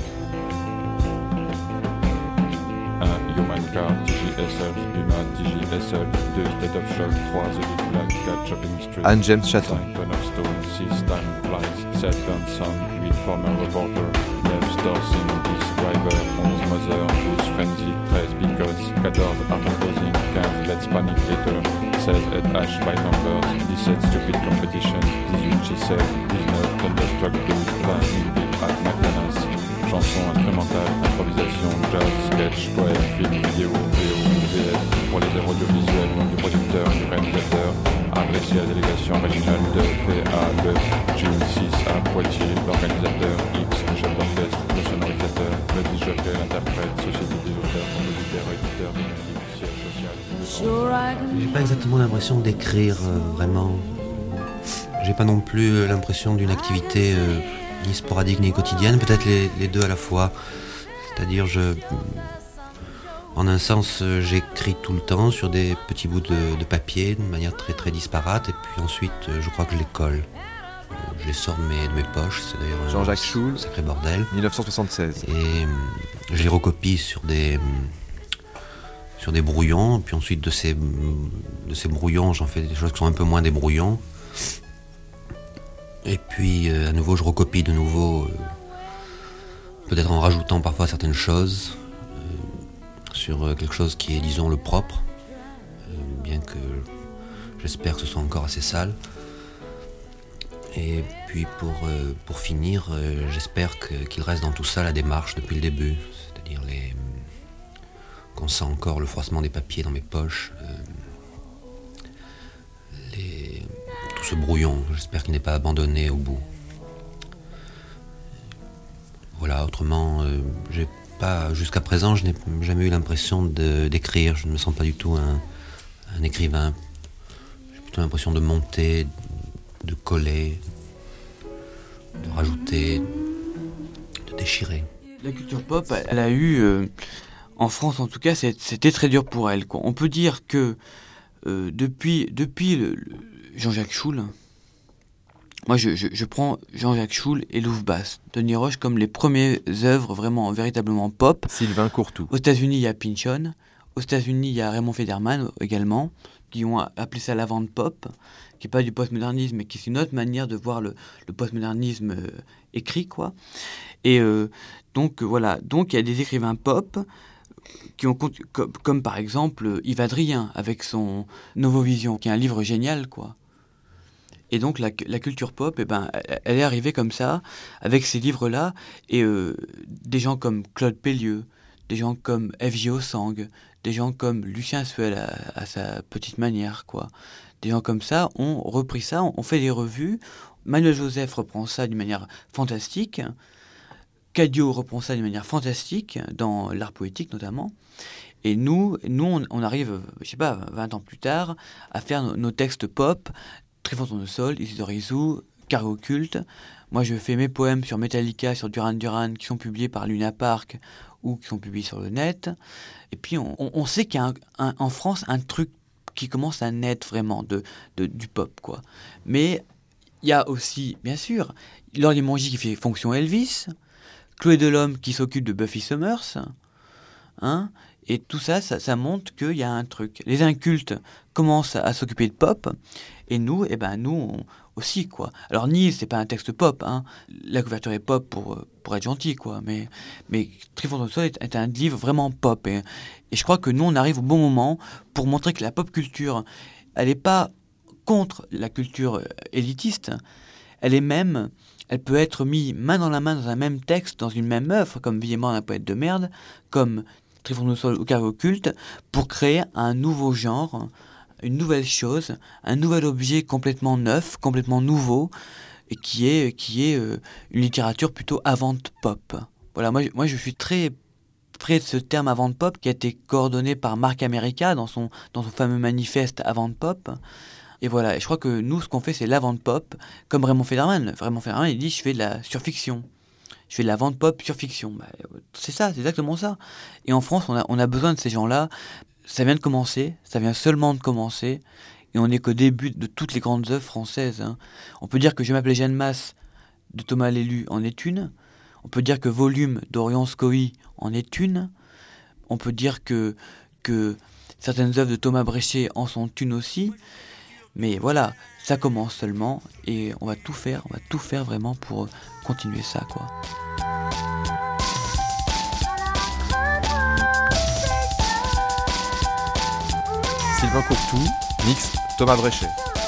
un Human Car, T J S L, Puma, T J S L, deux State of Shock, trois The Big Black Cat, Shopping Street, Anne James Chatton, cinq Ton of Stone, six Time Flies, sept Gunson, huit Former Reporter, neuf Storsin, dix Driver, onze Mother, douze Frenzy, treize Because, quatorze Art of Closing, quinze Let's Panic Later, seize Ed Ash by Numbers, dix-sept Stupid Competition, dix-huit She Said, dix-neuf Thunderstruck deux, vingt Millville at McDonald's, chansons instrumentales, improvisation, jazz, sketch, poème, film, vidéo, V O, V F, pour les œuvres audiovisuelles, nom du producteur, du réalisateur, adressé à la délégation régionale de P A Le, June six à Poitiers, l'organisateur, X, le chef d'orchestre, le sonorisateur, le disjockey, l'interprète, société des auteurs, compositeurs, éditeurs, dynamique, siège social. J'ai pas exactement l'impression d'écrire euh, vraiment. J'ai pas non plus l'impression d'une activité euh, ni sporadique ni quotidienne, peut-être les, les deux à la fois. C'est-à-dire, je, en un sens, j'écris tout le temps sur des petits bouts de, de papier de manière très très disparate, et puis ensuite, je crois que je les colle. Je les sors de mes, de mes poches, c'est d'ailleurs un Jean-Jacques Schul, sacré bordel. dix-neuf cent soixante-seize. Et je les recopie sur des, sur des brouillons, puis ensuite de ces, de ces brouillons, j'en fais des choses qui sont un peu moins des brouillons. Et puis euh, à nouveau, je recopie de nouveau, euh, peut-être en rajoutant parfois certaines choses, euh, sur euh, quelque chose qui est, disons, le propre, euh, bien que j'espère que ce soit encore assez sale. Et puis pour, euh, pour finir, euh, j'espère que, qu'il reste dans tout ça la démarche depuis le début, c'est-à-dire les, qu'on sent encore le froissement des papiers dans mes poches, euh, les, tout ce brouillon, j'espère qu'il n'est pas abandonné au bout. Voilà, autrement, euh, j'ai pas, jusqu'à présent, je n'ai jamais eu l'impression de, d'écrire, je ne me sens pas du tout un, un écrivain. J'ai plutôt l'impression de monter, de coller, de rajouter, de déchirer. La culture pop, elle a eu, euh, en France en tout cas, c'était très dur pour elle, quoi. On peut dire que euh, depuis, depuis le, le Jean-Jacques Schul, moi je, je, je prends Jean-Jacques Schul et Louf Bass, Denis Roche comme les premières œuvres vraiment véritablement pop. Sylvain Courtou. Aux États-Unis, il y a Pynchon. Aux États-Unis, il y a Raymond Federman également, qui ont appelé ça l'avant pop, qui n'est pas du postmodernisme, mais qui est une autre manière de voir le, le postmodernisme euh, écrit, quoi. Et euh, donc, euh, voilà. Donc, il y a des écrivains pop qui ont, comme, comme par exemple Yves Adrien, avec son Novovision, qui est un livre génial, quoi. Et donc, la, la culture pop, eh ben, elle est arrivée comme ça, avec ces livres-là, et euh, des gens comme Claude Pellieu, des gens comme F J Osang, des gens comme Lucien Suel à, à sa petite manière, quoi. Des gens comme ça ont repris ça, ont fait des revues. Manuel Joseph reprend ça d'une manière fantastique. Cadio reprend ça d'une manière fantastique, dans l'art poétique notamment. Et nous, nous on, on arrive, je sais pas, vingt ans plus tard, à faire nos, nos textes pop, Trifon Tournesol, Isidore Isou, Cargo Culte. Moi, je fais mes poèmes sur Metallica, sur Duran Duran, qui sont publiés par Luna Park ou qui sont publiés sur le net. Et puis, on, on sait qu'il y a un, un, en France un truc qui commence à naître vraiment de, de, du pop, quoi. Mais il y a aussi, bien sûr, Laure Limongi qui fait fonction Elvis, Chloé Delhomme qui s'occupe de Buffy Summers, hein, et tout ça, ça, ça montre qu'il y a un truc. Les incultes commencent à, à s'occuper de pop, et nous, eh ben, nous on, aussi, quoi. Alors, Nils, c'est pas un texte pop, hein. La couverture est pop pour, pour être gentil, quoi. Mais, mais Trifon Tournesol est, est un livre vraiment pop. Et, et je crois que nous, on arrive au bon moment pour montrer que la pop culture, elle n'est pas contre la culture élitiste. Elle est même, elle peut être mise main dans la main dans un même texte, dans une même œuvre, comme Vie et mort d'un poète de merde, comme Trifon Tournesol ou Cargo Culte, pour créer un nouveau genre, une nouvelle chose, un nouvel objet complètement neuf, complètement nouveau, et qui est, qui est euh, une littérature plutôt avant-pop. Voilà, moi, moi je suis très près de ce terme avant-pop qui a été coordonné par Marc America dans son, dans son fameux manifeste avant-pop. Et voilà, et je crois que nous, ce qu'on fait, c'est l'avant-pop, comme Raymond Federman. Raymond Federman, il dit, je fais de la surfiction. Je fais de l'avant-pop surfiction. Bah, c'est ça, c'est exactement ça. Et en France, on a, on a besoin de ces gens-là. Ça vient de commencer, ça vient seulement de commencer, et on n'est qu'au début de toutes les grandes œuvres françaises, hein. On peut dire que Je m'appelais Jeanne Masse de Thomas Lélu en est une, on peut dire que Volume d'Orion Scoï en est une, on peut dire que, que certaines œuvres de Thomas Bréchet en sont une aussi, mais voilà, ça commence seulement, et on va tout faire, on va tout faire vraiment pour continuer ça, quoi. Sylvain Courtou, mix Thomas Bréchet.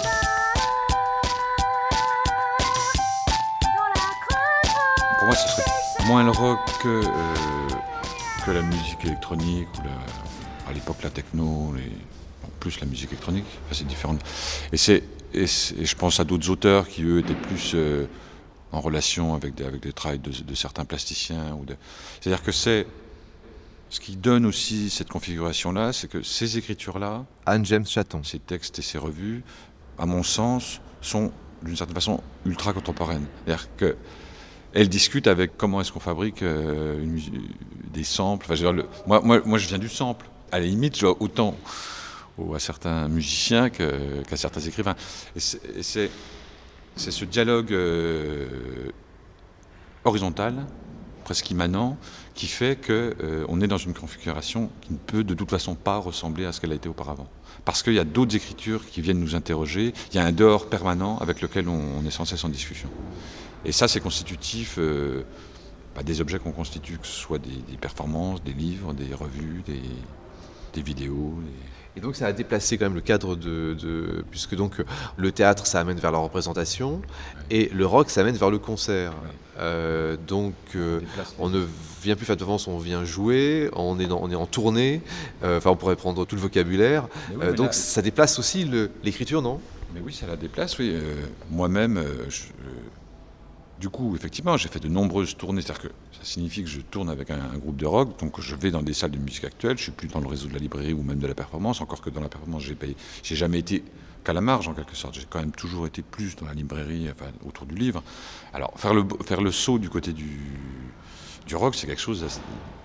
Pour moi, ce serait moins le rock que, euh, que la musique électronique, ou la, à l'époque la techno, les, bon, plus la musique électronique, enfin, c'est différent. Et, c'est, et, c'est, et je pense à d'autres auteurs qui, eux, étaient plus euh, en relation avec des, avec des travails de, de certains plasticiens. Ou de... C'est-à-dire que c'est... Ce qui donne aussi cette configuration-là, c'est que ces écritures-là, Anne-James Chaton, ces textes et ces revues, à mon sens, sont d'une certaine façon ultra contemporaines. C'est-à-dire qu'elles discutent avec comment est-ce qu'on fabrique euh, une, des samples. Enfin, je veux dire, le, moi, moi, moi, je viens du sample. À la limite, je vois autant à certains musiciens que, qu'à certains écrivains. Et c'est, et c'est, c'est ce dialogue euh, horizontal, presque immanent, qui fait qu'on euh, est dans une configuration qui ne peut de toute façon pas ressembler à ce qu'elle a été auparavant. Parce qu'il y a d'autres écritures qui viennent nous interroger, il y a un dehors permanent avec lequel on, on est sans cesse en discussion. Et ça, c'est constitutif euh, bah, des objets qu'on constitue, que ce soit des, des performances, des livres, des revues, des, des vidéos. Des... Et donc ça a déplacé quand même le cadre de, de... Puisque donc le théâtre, ça amène vers la représentation, ouais. Et le rock, ça amène vers le concert. Ouais. Euh, donc euh, on ne vient plus faire de vente, on vient jouer, on est, dans, on est en tournée, euh, enfin on pourrait prendre tout le vocabulaire, oui, euh, donc là, ça déplace aussi le, l'écriture, non ? Mais oui, ça la déplace, oui. Euh, moi-même, euh, je, euh, du coup, effectivement, j'ai fait de nombreuses tournées, c'est-à-dire que ça signifie que je tourne avec un, un groupe de rock, donc je vais dans des salles de musique actuelle, je ne suis plus dans le réseau de la librairie ou même de la performance, encore que dans la performance, j'ai payé, j'ai jamais été qu'à la marge en quelque sorte, j'ai quand même toujours été plus dans la librairie, enfin, autour du livre. Alors faire le, faire le saut du côté du, du rock, c'est quelque chose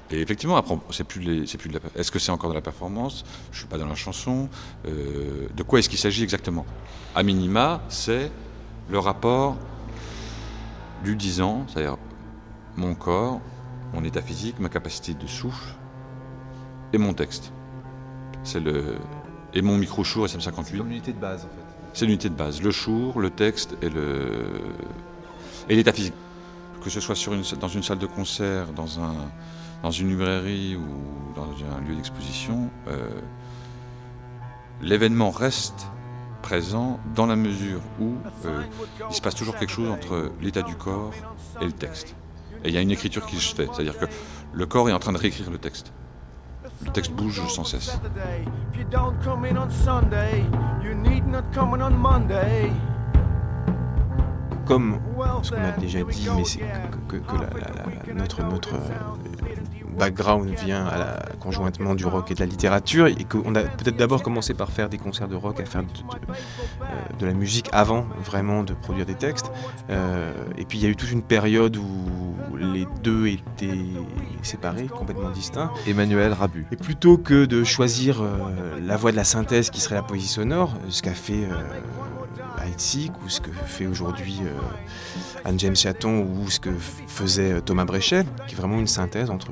Et effectivement, après, c'est plus, les, c'est plus de la, est-ce que c'est encore de la performance? Je suis pas dans la chanson. Euh, de quoi est-ce qu'il s'agit exactement? À minima, c'est le rapport du disant, c'est-à-dire mon corps, mon état physique, ma capacité de souffle et mon texte. C'est le et mon micro Shure S M cinquante-huit. C'est comme l'unité de base en fait. C'est l'unité de base, le Shure, le texte et le et l'état physique. Que ce soit sur une, dans une salle de concert, dans un dans une librairie ou dans un lieu d'exposition, euh, l'événement reste présent dans la mesure où euh, il se passe toujours quelque chose entre l'état du corps et le texte. Et il y a une écriture qui se fait, c'est-à-dire que le corps est en train de réécrire le texte. Le texte bouge sans cesse. Comme ce qu'on a déjà dit, mais c'est que, que, que la, la, la, notre, notre background vient à la, conjointement du rock et de la littérature, et qu'on a peut-être d'abord commencé par faire des concerts de rock, à faire de, de, de la musique avant vraiment de produire des textes. Euh, et puis il y a eu toute une période où les deux étaient séparés, complètement distincts. Emmanuel Rabu. Et plutôt que de choisir euh, la voie de la synthèse qui serait la poésie sonore, ce qu'a fait euh, Heidsieck, ou ce que fait aujourd'hui euh, Anne-James Chaton, ou ce que faisait euh, Thomas Bréchel, qui est vraiment une synthèse entre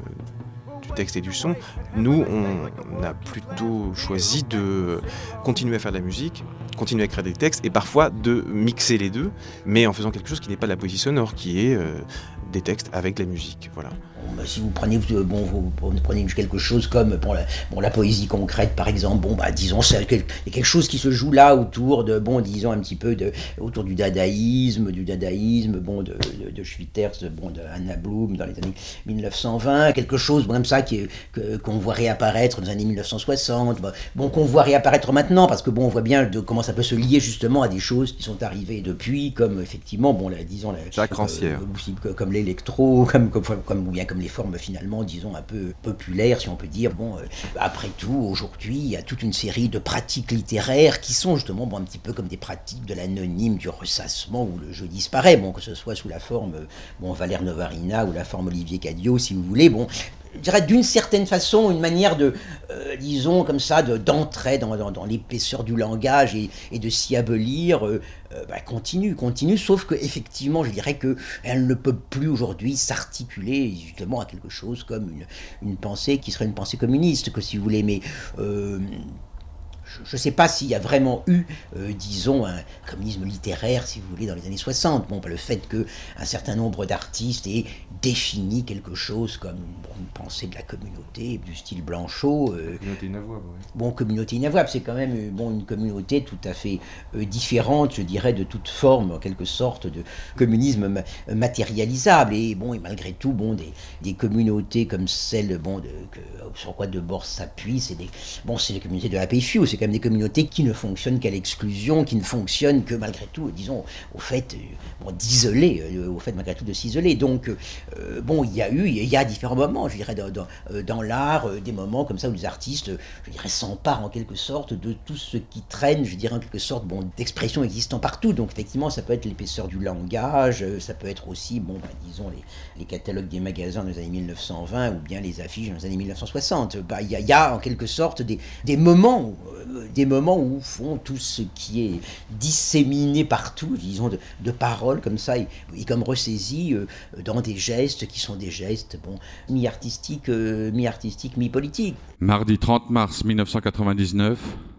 euh, du texte et du son. Nous, on, on a plutôt choisi de continuer à faire de la musique, continuer à écrire des textes, et parfois de mixer les deux, mais en faisant quelque chose qui n'est pas de la poésie sonore, qui est euh, des textes avec de la musique. Voilà. Bon, bah, si vous prenez, bon, vous, vous prenez quelque chose comme bon, la, bon, la poésie concrète, par exemple, bon, bah, disons, il y a quelque chose qui se joue là autour de, bon, disons un petit peu de, autour du dadaïsme, du dadaïsme, bon, de, de, de Schwitters, de, bon, de Anna Bloom dans les années mille neuf cent vingt, quelque chose bon, comme ça qui est, que, qu'on voit réapparaître dans les années mille neuf cent soixante, bon, qu'on voit réapparaître maintenant, parce que bon, on voit bien de comment ça peut se lier justement à des choses qui sont arrivées depuis, comme effectivement, bon, la, disons, la, Jacques Rancière, euh, comme l'électro, comme, comme, comme, ou bien comme les formes finalement, disons, un peu populaires, si on peut dire. Bon, euh, après tout, aujourd'hui, il y a toute une série de pratiques littéraires qui sont justement bon, un petit peu comme des pratiques de l'anonyme, du ressassement, où le jeu disparaît, bon, que ce soit sous la forme bon, Valère Novarina ou la forme Olivier Cadio, si vous voulez, bon. Je dirais d'une certaine façon une manière de, euh, disons comme ça, de, d'entrer dans, dans, dans l'épaisseur du langage et, et de s'y abolir, euh, euh, bah, continue, continue, sauf que effectivement, je dirais qu'elle ne peut plus aujourd'hui s'articuler justement à quelque chose comme une, une pensée qui serait une pensée communiste, que si vous voulez, mais... Euh, je ne sais pas s'il y a vraiment eu, euh, disons, un communisme littéraire, si vous voulez, dans les années soixante. Bon, le fait qu'un certain nombre d'artistes aient défini quelque chose comme bon, une pensée de la communauté, du style Blanchot. Euh, communauté inavouable, oui. Bon, communauté inavouable, c'est quand même bon, une communauté tout à fait euh, différente, je dirais, de toute forme, en quelque sorte, de communisme ma- matérialisable. Et bon, et malgré tout, bon, des, des communautés comme celle, bon, de, que, sur quoi Debord s'appuie, c'est des, bon, c'est les communautés de A P F U, c'est quand même des communautés qui ne fonctionnent qu'à l'exclusion, qui ne fonctionnent que malgré tout, disons, au fait bon, d'isoler, euh, au fait malgré tout de s'isoler. Donc, euh, bon, il y a eu, il y a différents moments, je dirais, dans, dans, dans l'art, euh, des moments comme ça où les artistes, je dirais, s'emparent en quelque sorte de tout ce qui traîne, je dirais, en quelque sorte, bon, d'expressions existant partout. Donc, effectivement, ça peut être l'épaisseur du langage, ça peut être aussi, bon, bah, disons, les, les catalogues des magasins dans les années mille neuf cent vingt ou bien les affiches dans les années mille neuf cent soixante. Bah, il y, y a en quelque sorte des, des moments où, des moments où font tout ce qui est disséminé partout, disons, de, de paroles comme ça, et, et comme ressaisi euh, dans des gestes qui sont des gestes, bon, mi-artistiques, euh, mi-artistiques, mi-politiques. Mardi trente mars mille neuf cent quatre-vingt-dix-neuf,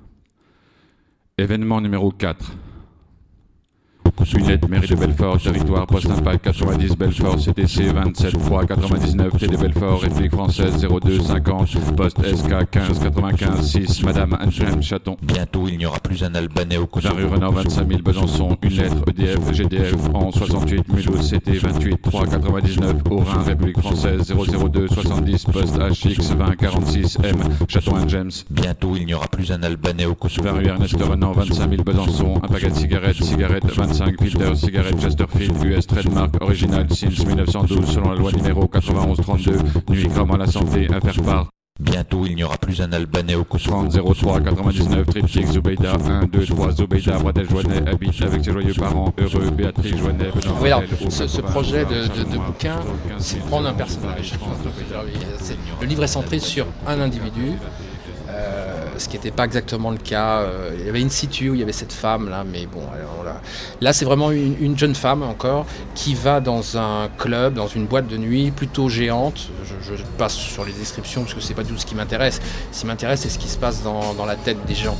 événement numéro quatre. Lunette, mairie de Belfort, territoire, poste impact quatre-vingt-dix Belfort, C T C vingt-sept fois quatre-vingt-dix-neuf, T D Belfort, République française zéro deux cinquante, poste S K quinze quatre-vingt-quinze six, Madame Anne Chaton. Bientôt, il n'y aura plus un Albanais au Kosovo. La rue Renan, vingt-cinq mille Besançon, une lettre, E D F, G D F, en soixante-huit, Mulhouse, C T vingt-huit trois quatre-vingt-dix-neuf, Haut-Rhin, République française zéro zéro deux soixante-dix, poste H X vingt quarante-six M, Chaton and James. Bientôt, il n'y aura plus un Albanais au Kosovo. La rue Ernest Renan, vingt-cinq mille Besançon, un paquet de cigarettes, cigarettes vingt-cinq, filter, cigarette Chesterfield, U S trademark original since mille neuf cent douze selon la loi numéro quatre-vingt-onze trente-deux, nuit gravement à la santé, à faire part. Bientôt, il n'y aura plus un Albanais au Kosovo. trente zéro trois quatre-vingt-dix-neuf, triptyque Zoubeida, un, deux, trois, Zoubeida, Bradel Joannet, habite avec ses joyeux parents heureux, Béatrice Joannet, venant. Oui, alors, ce, ce projet de, de, de bouquin, c'est prendre un personnage. C'est, le livre est centré sur un individu, euh, ce qui n'était pas exactement le cas. Euh, il y avait In situ où il y avait cette femme là, mais bon, alors, là, là c'est vraiment une, une jeune femme encore qui va dans un club, dans une boîte de nuit plutôt géante. Je, je passe sur les descriptions parce que c'est pas du tout ce qui m'intéresse. Ce qui m'intéresse, c'est ce qui se passe dans, dans la tête des gens,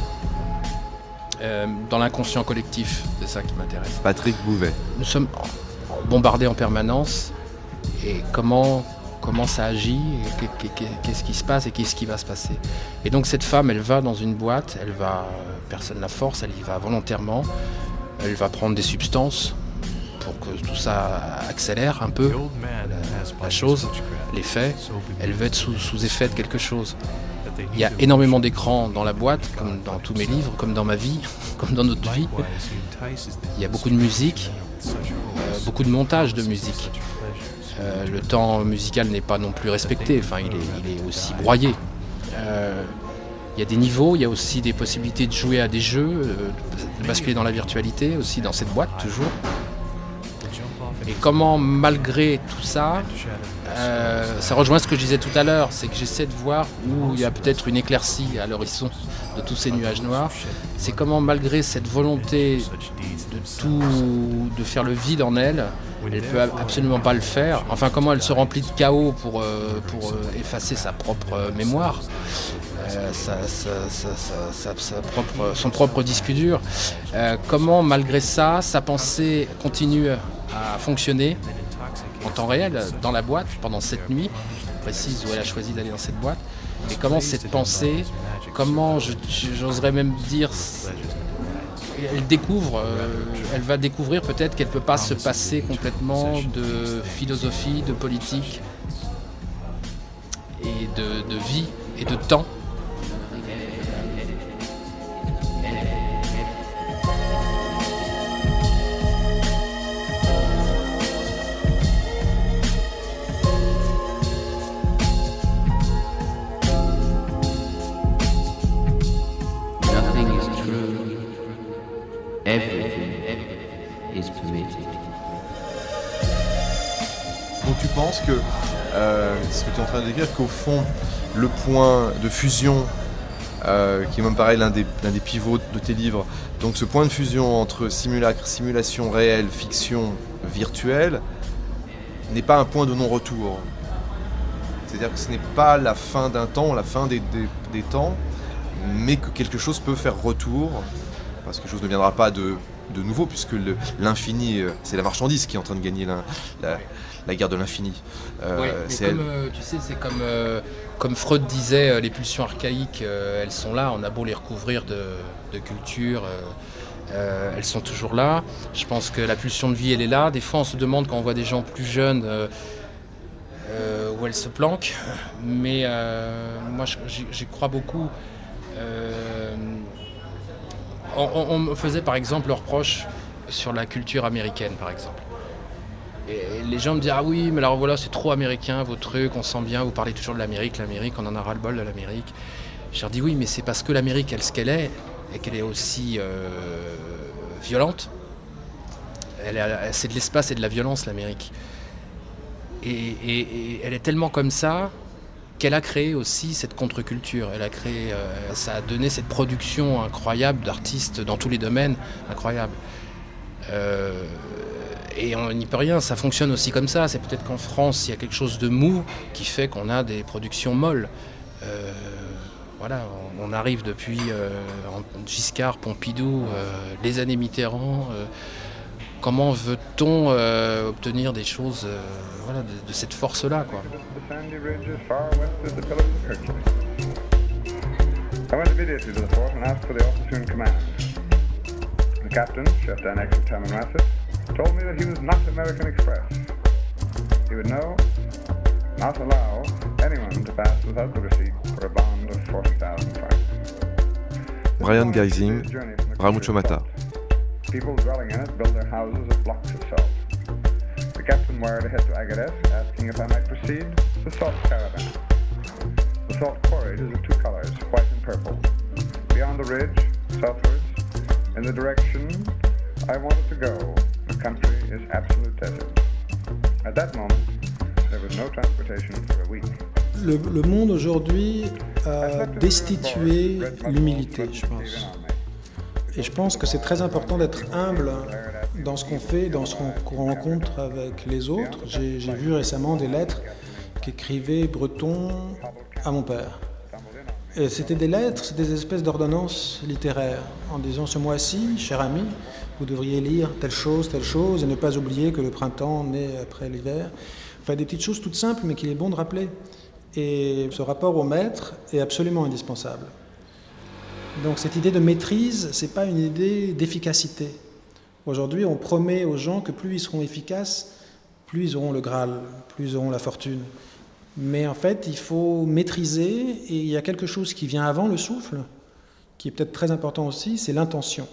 euh, dans l'inconscient collectif. C'est ça qui m'intéresse. Patrick Bouvet. Nous sommes bombardés en permanence et comment comment ça agit, qu'est-ce qui se passe et qu'est-ce qui va se passer. Et donc cette femme, elle va dans une boîte, elle va, personne ne la force, elle y va volontairement, elle va prendre des substances pour que tout ça accélère un peu la, la chose, l'effet, elle veut être sous, sous effet de quelque chose. Il y a énormément d'écrans dans la boîte, comme dans tous mes livres, comme dans ma vie, comme dans notre vie. Il y a beaucoup de musique, euh, beaucoup de montage de musique. Euh, le temps musical n'est pas non plus respecté, enfin il est, il est aussi broyé. Euh, il y a des niveaux, il y a aussi des possibilités de jouer à des jeux, euh, de basculer dans la virtualité aussi dans cette boîte toujours. Et comment malgré tout ça, euh, ça rejoint ce que je disais tout à l'heure, c'est que j'essaie de voir où il y a peut-être une éclaircie à l'horizon de tous ces nuages noirs. C'est comment malgré cette volonté de tout, de faire le vide en elle, elle peut absolument pas le faire. Enfin, comment elle se remplit de chaos pour, euh, pour euh, effacer sa propre euh, mémoire, euh, sa, sa, sa, sa, sa propre, son propre disque dur. Euh, comment malgré ça, sa pensée continue à fonctionner en temps réel dans la boîte pendant cette nuit précise où elle a choisi d'aller dans cette boîte. Et comment cette pensée, comment je, j'oserais même dire, elle découvre, euh, elle va découvrir peut-être qu'elle ne peut pas se passer complètement de philosophie, de politique et de, de vie et de temps. Donc tu penses que, euh, ce que tu es en train de décrire, qu'au fond, le point de fusion, euh, qui est même pareil l'un des, l'un des pivots de tes livres, donc ce point de fusion entre simulacre, simulation réelle, fiction virtuelle, n'est pas un point de non-retour. C'est-à-dire que ce n'est pas la fin d'un temps, la fin des, des, des temps, mais que quelque chose peut faire retour, parce que quelque chose ne viendra pas de, de nouveau, puisque le, l'infini, c'est la marchandise qui est en train de gagner la, la, la guerre de l'infini. Euh, oui, mais c'est comme, euh, tu sais, c'est comme, euh, comme Freud disait, euh, les pulsions archaïques, euh, elles sont là, on a beau les recouvrir de, de culture, euh, euh, elles sont toujours là. Je pense que la pulsion de vie, elle est là. Des fois, on se demande, quand on voit des gens plus jeunes, euh, euh, où elles se planquent, mais euh, moi, j'y, j'y crois beaucoup. Euh, on, on me faisait par exemple le reproche sur la culture américaine, par exemple. Et les gens me disent « Ah oui, mais alors voilà, c'est trop américain, vos trucs, on sent bien, vous parlez toujours de l'Amérique, l'Amérique, on en a ras-le-bol de l'Amérique. » Je leur dis « Oui, mais c'est parce que l'Amérique, elle, ce qu'elle est, et qu'elle est aussi euh, violente. Elle a, c'est de l'espace et de la violence, l'Amérique. Et, et, et elle est tellement comme ça qu'elle a créé aussi cette contre-culture. Elle a créé, euh, ça a donné cette production incroyable d'artistes dans tous les domaines, incroyable. Euh, et on n'y peut rien, ça fonctionne aussi comme ça. C'est peut-être qu'en France, il y a quelque chose de mou qui fait qu'on a des productions molles. Euh, voilà, on, on arrive depuis euh, Giscard, Pompidou, euh, les années Mitterrand. Euh, comment veut-on euh, obtenir des choses euh, voilà, de, de cette force-là, quoi. I went immediately to the fort and asked for the officer in command. The captain, Chef Dan Tamanrasset, told me that he was not American Express. He would know, not allow anyone to pass without the receipt for a bond of forty thousand francs. Brian Geising, Ramucho Mata. People dwelling in it build their houses of blocks of salt. The captain wired ahead to Agadez, asking if I might proceed to Salt Caravan. The salt quarried is of two colors, white and purple. Beyond the ridge, southwards, in the direction I wanted to go, the country is absolute desert. At that moment, there was no transportation for a week. Le, le monde aujourd'hui a destitué l'humilité, je pense. Et je pense que c'est très important d'être humble dans ce qu'on fait, dans ce qu'on rencontre avec les autres. J'ai, j'ai vu récemment des lettres qu'écrivait Breton à mon père. Et c'était des lettres, c'était des espèces d'ordonnances littéraires, en disant ce mois-ci, cher ami, vous devriez lire telle chose, telle chose, et ne pas oublier que le printemps naît après l'hiver. Enfin, des petites choses toutes simples, mais qu'il est bon de rappeler. Et ce rapport au maître est absolument indispensable. Donc cette idée de maîtrise, ce n'est pas une idée d'efficacité. Aujourd'hui, on promet aux gens que plus ils seront efficaces, plus ils auront le Graal, plus ils auront la fortune. Mais en fait, il faut maîtriser, et il y a quelque chose qui vient avant le souffle, qui est peut-être très important aussi, c'est l'intention.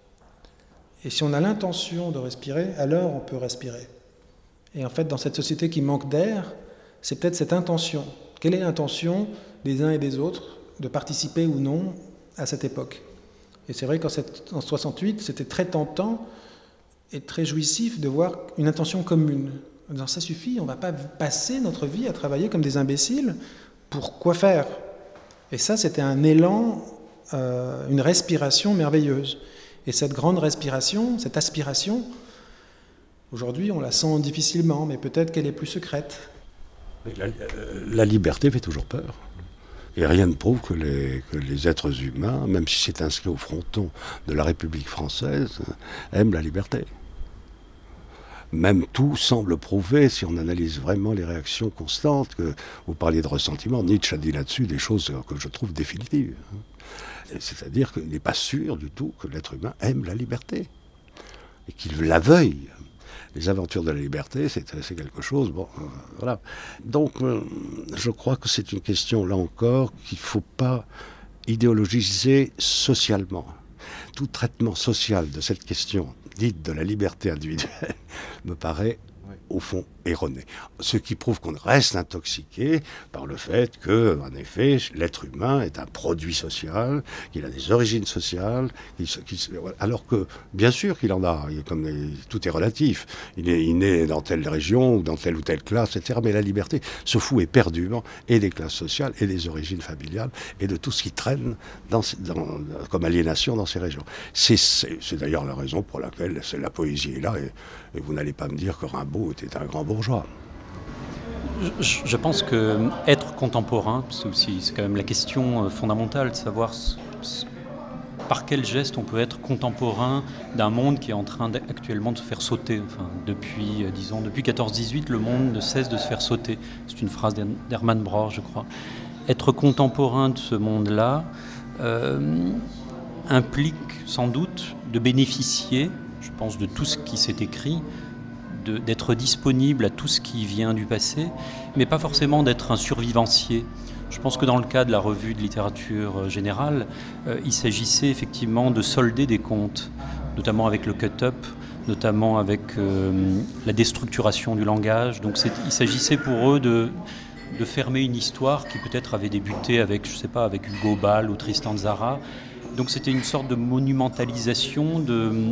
Et si on a l'intention de respirer, alors on peut respirer. Et en fait, dans cette société qui manque d'air, c'est peut-être cette intention. Quelle est l'intention des uns et des autres de participer ou non à cette époque? Et c'est vrai qu'en en soixante-huit, c'était très tentant et très jouissif de voir une intention commune. En disant, ça suffit, on ne va pas passer notre vie à travailler comme des imbéciles pour quoi faire? Et ça, c'était un élan, euh, une respiration merveilleuse. Et cette grande respiration, cette aspiration, aujourd'hui, on la sent difficilement, mais peut-être qu'elle est plus secrète. La, la liberté fait toujours peur. Et rien ne prouve que les, que les êtres humains, même si c'est inscrit au fronton de la République française, aiment la liberté. Même tout semble prouver, si on analyse vraiment les réactions constantes, que vous parliez de ressentiment, Nietzsche a dit là-dessus des choses que je trouve définitives. C'est-à-dire qu'il n'est pas sûr du tout que l'être humain aime la liberté, et qu'il la veuille. Les aventures de la liberté, c'est, c'est quelque chose, bon, euh, voilà. Donc, euh, je crois que c'est une question, là encore, qu'il ne faut pas idéologiser socialement. Tout traitement social de cette question dite de la liberté individuelle me paraît, au fond, erroné. Ce qui prouve qu'on reste intoxiqué par le fait que, en effet, l'être humain est un produit social, qu'il a des origines sociales, qu'il, qu'il, alors que, bien sûr qu'il en a, comme tout est relatif. Il est né dans telle région ou dans telle ou telle classe, et cetera. Mais la liberté se fout éperdument et des classes sociales et des origines familiales et de tout ce qui traîne dans, dans, comme aliénation dans ces régions. C'est, c'est, c'est d'ailleurs la raison pour laquelle c'est, la poésie est là et, et vous n'allez pas me dire que Rimbaud était un grand bourgeois. Je, je pense que être contemporain, c'est aussi c'est quand même la question fondamentale de savoir ce, ce, par quel geste on peut être contemporain d'un monde qui est en train actuellement de se faire sauter. Enfin, depuis, disons, depuis quatorze dix-huit, le monde ne cesse de se faire sauter. C'est une phrase d'Hermann Broch, je crois. Être contemporain de ce monde-là euh, implique sans doute de bénéficier, je pense, de tout ce qui s'est écrit, De, d'être disponible à tout ce qui vient du passé, mais pas forcément d'être un survivancier. Je pense que dans le cas de la revue de littérature générale, euh, il s'agissait effectivement de solder des comptes, notamment avec le cut-up, notamment avec euh, la déstructuration du langage. Donc c'est, il s'agissait pour eux de, de fermer une histoire qui peut-être avait débuté avec, je sais pas, avec Hugo Ball ou Tristan Tzara. Donc c'était une sorte de monumentalisation de...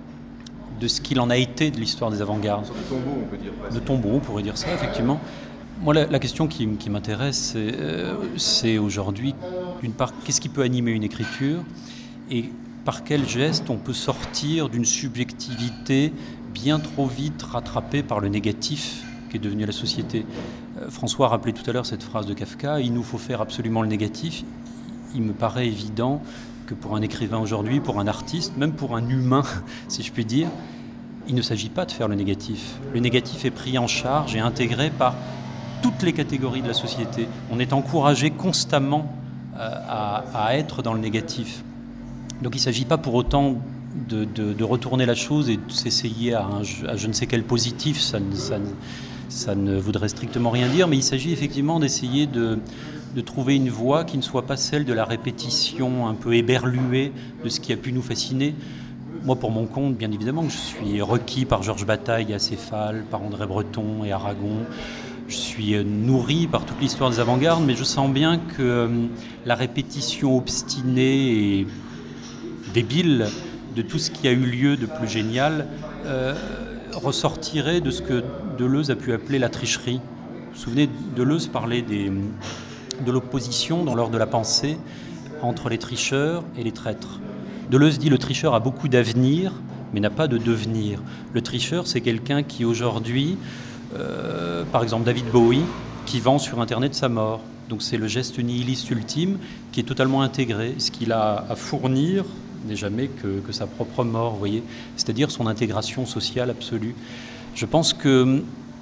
de ce qu'il en a été de l'histoire des avant-gardes. De tombeau, on peut dire. De tombeau, on pourrait dire ça, effectivement. Moi, la, la question qui, qui m'intéresse, c'est, euh, c'est aujourd'hui, d'une part, qu'est-ce qui peut animer une écriture et par quel geste on peut sortir d'une subjectivité bien trop vite rattrapée par le négatif qui est devenu la société. Euh, François rappelait tout à l'heure cette phrase de Kafka, « Il nous faut faire absolument le négatif ». Il me paraît évident que pour un écrivain aujourd'hui, pour un artiste, même pour un humain, si je puis dire, il ne s'agit pas de faire le négatif. Le négatif est pris en charge et intégré par toutes les catégories de la société. On est encouragé constamment à, à être dans le négatif. Donc il ne s'agit pas pour autant de, de, de retourner la chose et de s'essayer à, un, à je ne sais quel positif, ça ne, ça, ne, ça ne voudrait strictement rien dire, mais il s'agit effectivement d'essayer de... de trouver une voie qui ne soit pas celle de la répétition un peu éberluée de ce qui a pu nous fasciner. Moi, pour mon compte, bien évidemment, je suis requis par Georges Bataille et Acéphale, par André Breton et Aragon. je suis nourri par toute l'histoire des avant-gardes, mais je sens bien que euh, la répétition obstinée et débile de tout ce qui a eu lieu de plus génial euh, ressortirait de ce que Deleuze a pu appeler la tricherie. Vous vous souvenez, Deleuze parlait des, de l'opposition dans l'ordre de la pensée entre les tricheurs et les traîtres. Deleuze dit le tricheur a beaucoup d'avenir, mais n'a pas de devenir. Le tricheur, c'est quelqu'un qui aujourd'hui, euh, par exemple David Bowie, qui vend sur Internet sa mort. Donc c'est le geste nihiliste ultime qui est totalement intégré. Ce qu'il a à fournir n'est jamais que, que sa propre mort, vous voyez, c'est-à-dire son intégration sociale absolue. Je pense que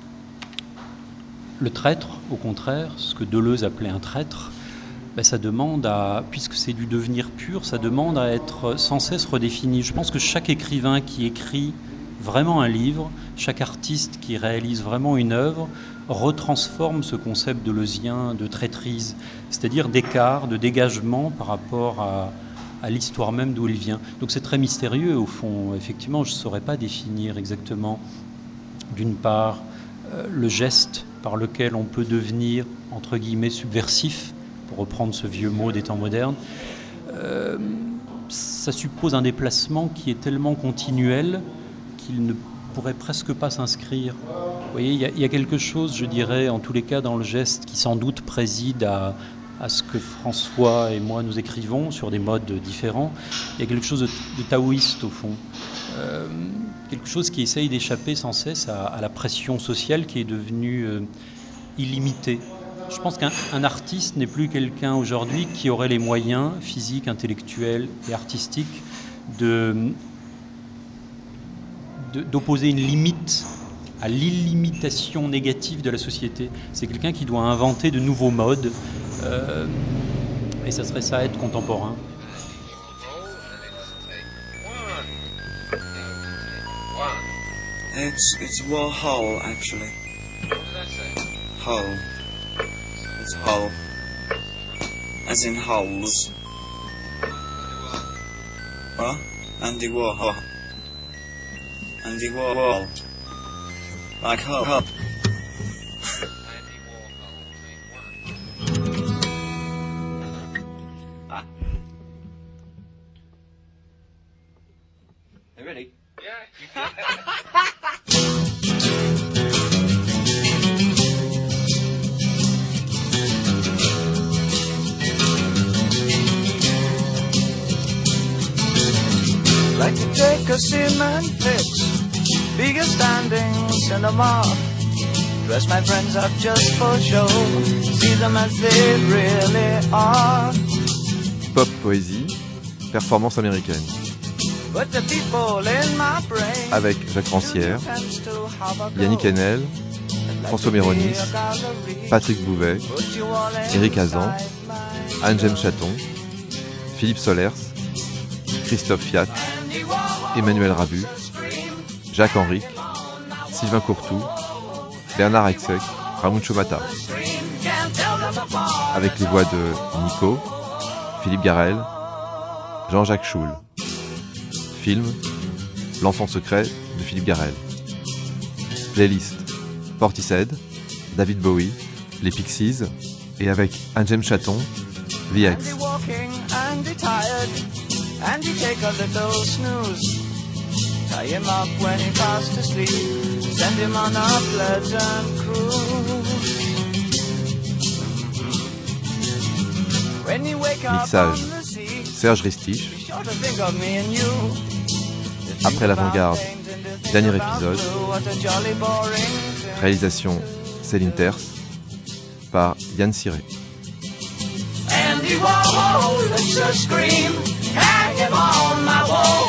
le traître, au contraire, ce que Deleuze appelait un traître, ben ça demande à, puisque c'est du devenir pur, ça demande à être sans cesse redéfini. Je pense que chaque écrivain qui écrit vraiment un livre, chaque artiste qui réalise vraiment une œuvre, retransforme ce concept deleuzien de traîtrise, c'est-à-dire d'écart, de dégagement par rapport à à l'histoire même d'où il vient. Donc c'est très mystérieux au fond. Effectivement, je ne saurais pas définir exactement, d'une part, euh, le geste par lequel on peut devenir, entre guillemets, subversif, pour reprendre ce vieux mot des temps modernes. Euh, ça suppose un déplacement qui est tellement continuel qu'il ne pourrait presque pas s'inscrire. Vous voyez, il y, y a quelque chose, je dirais, en tous les cas dans le geste, qui sans doute préside à à ce que François et moi nous écrivons sur des modes différents. Il y a quelque chose de, de taoïste au fond, euh, quelque chose qui essaye d'échapper sans cesse à, à la pression sociale qui est devenue euh, illimitée. Je pense qu'un un artiste n'est plus quelqu'un aujourd'hui qui aurait les moyens physiques, intellectuels et artistiques de, de, d'opposer une limite à l'illimitation négative de la société. C'est quelqu'un qui doit inventer de nouveaux modes. Euh, et ça serait ça, être contemporain. It's it's Warhol actually. Hole. It's Hole. As in holes. What? Andy Warhol. Andy Warhol. Like hole. hole. Ready? Like to take a cement pit, bigger standing cinema. Dress my friends up just for show, see them as they really are. Pop poésie, performance américaine. Avec Jacques Rancière, Yannick Enel, François Méronis, Patrick Bouvet, Éric Hazan, Anne-James Chaton, Philippe Solers, Christophe Fiat, Emmanuel Rabu, Jacques Henrique, Sylvain Courtou, Bernard Exec, Ramuncho Mata. Avec les voix de Nico, Philippe Garel, Jean-Jacques Choul. Film, L'enfant secret de Philippe Garel. Playlist, Portishead, David Bowie, les Pixies, et avec Anne-James Chaton, The X. Tie him up when he fast asleep, send him on a pleasant cruise. When you wake up Mixage, on the sea, Serge Ristich. be sure to think of me and you. Après l'avant-garde, dernier épisode. What a jolly boring thing. Réalisation Céline Terce par Yann Ciré. Andy Warhol, let's just scream, hang him on my wall.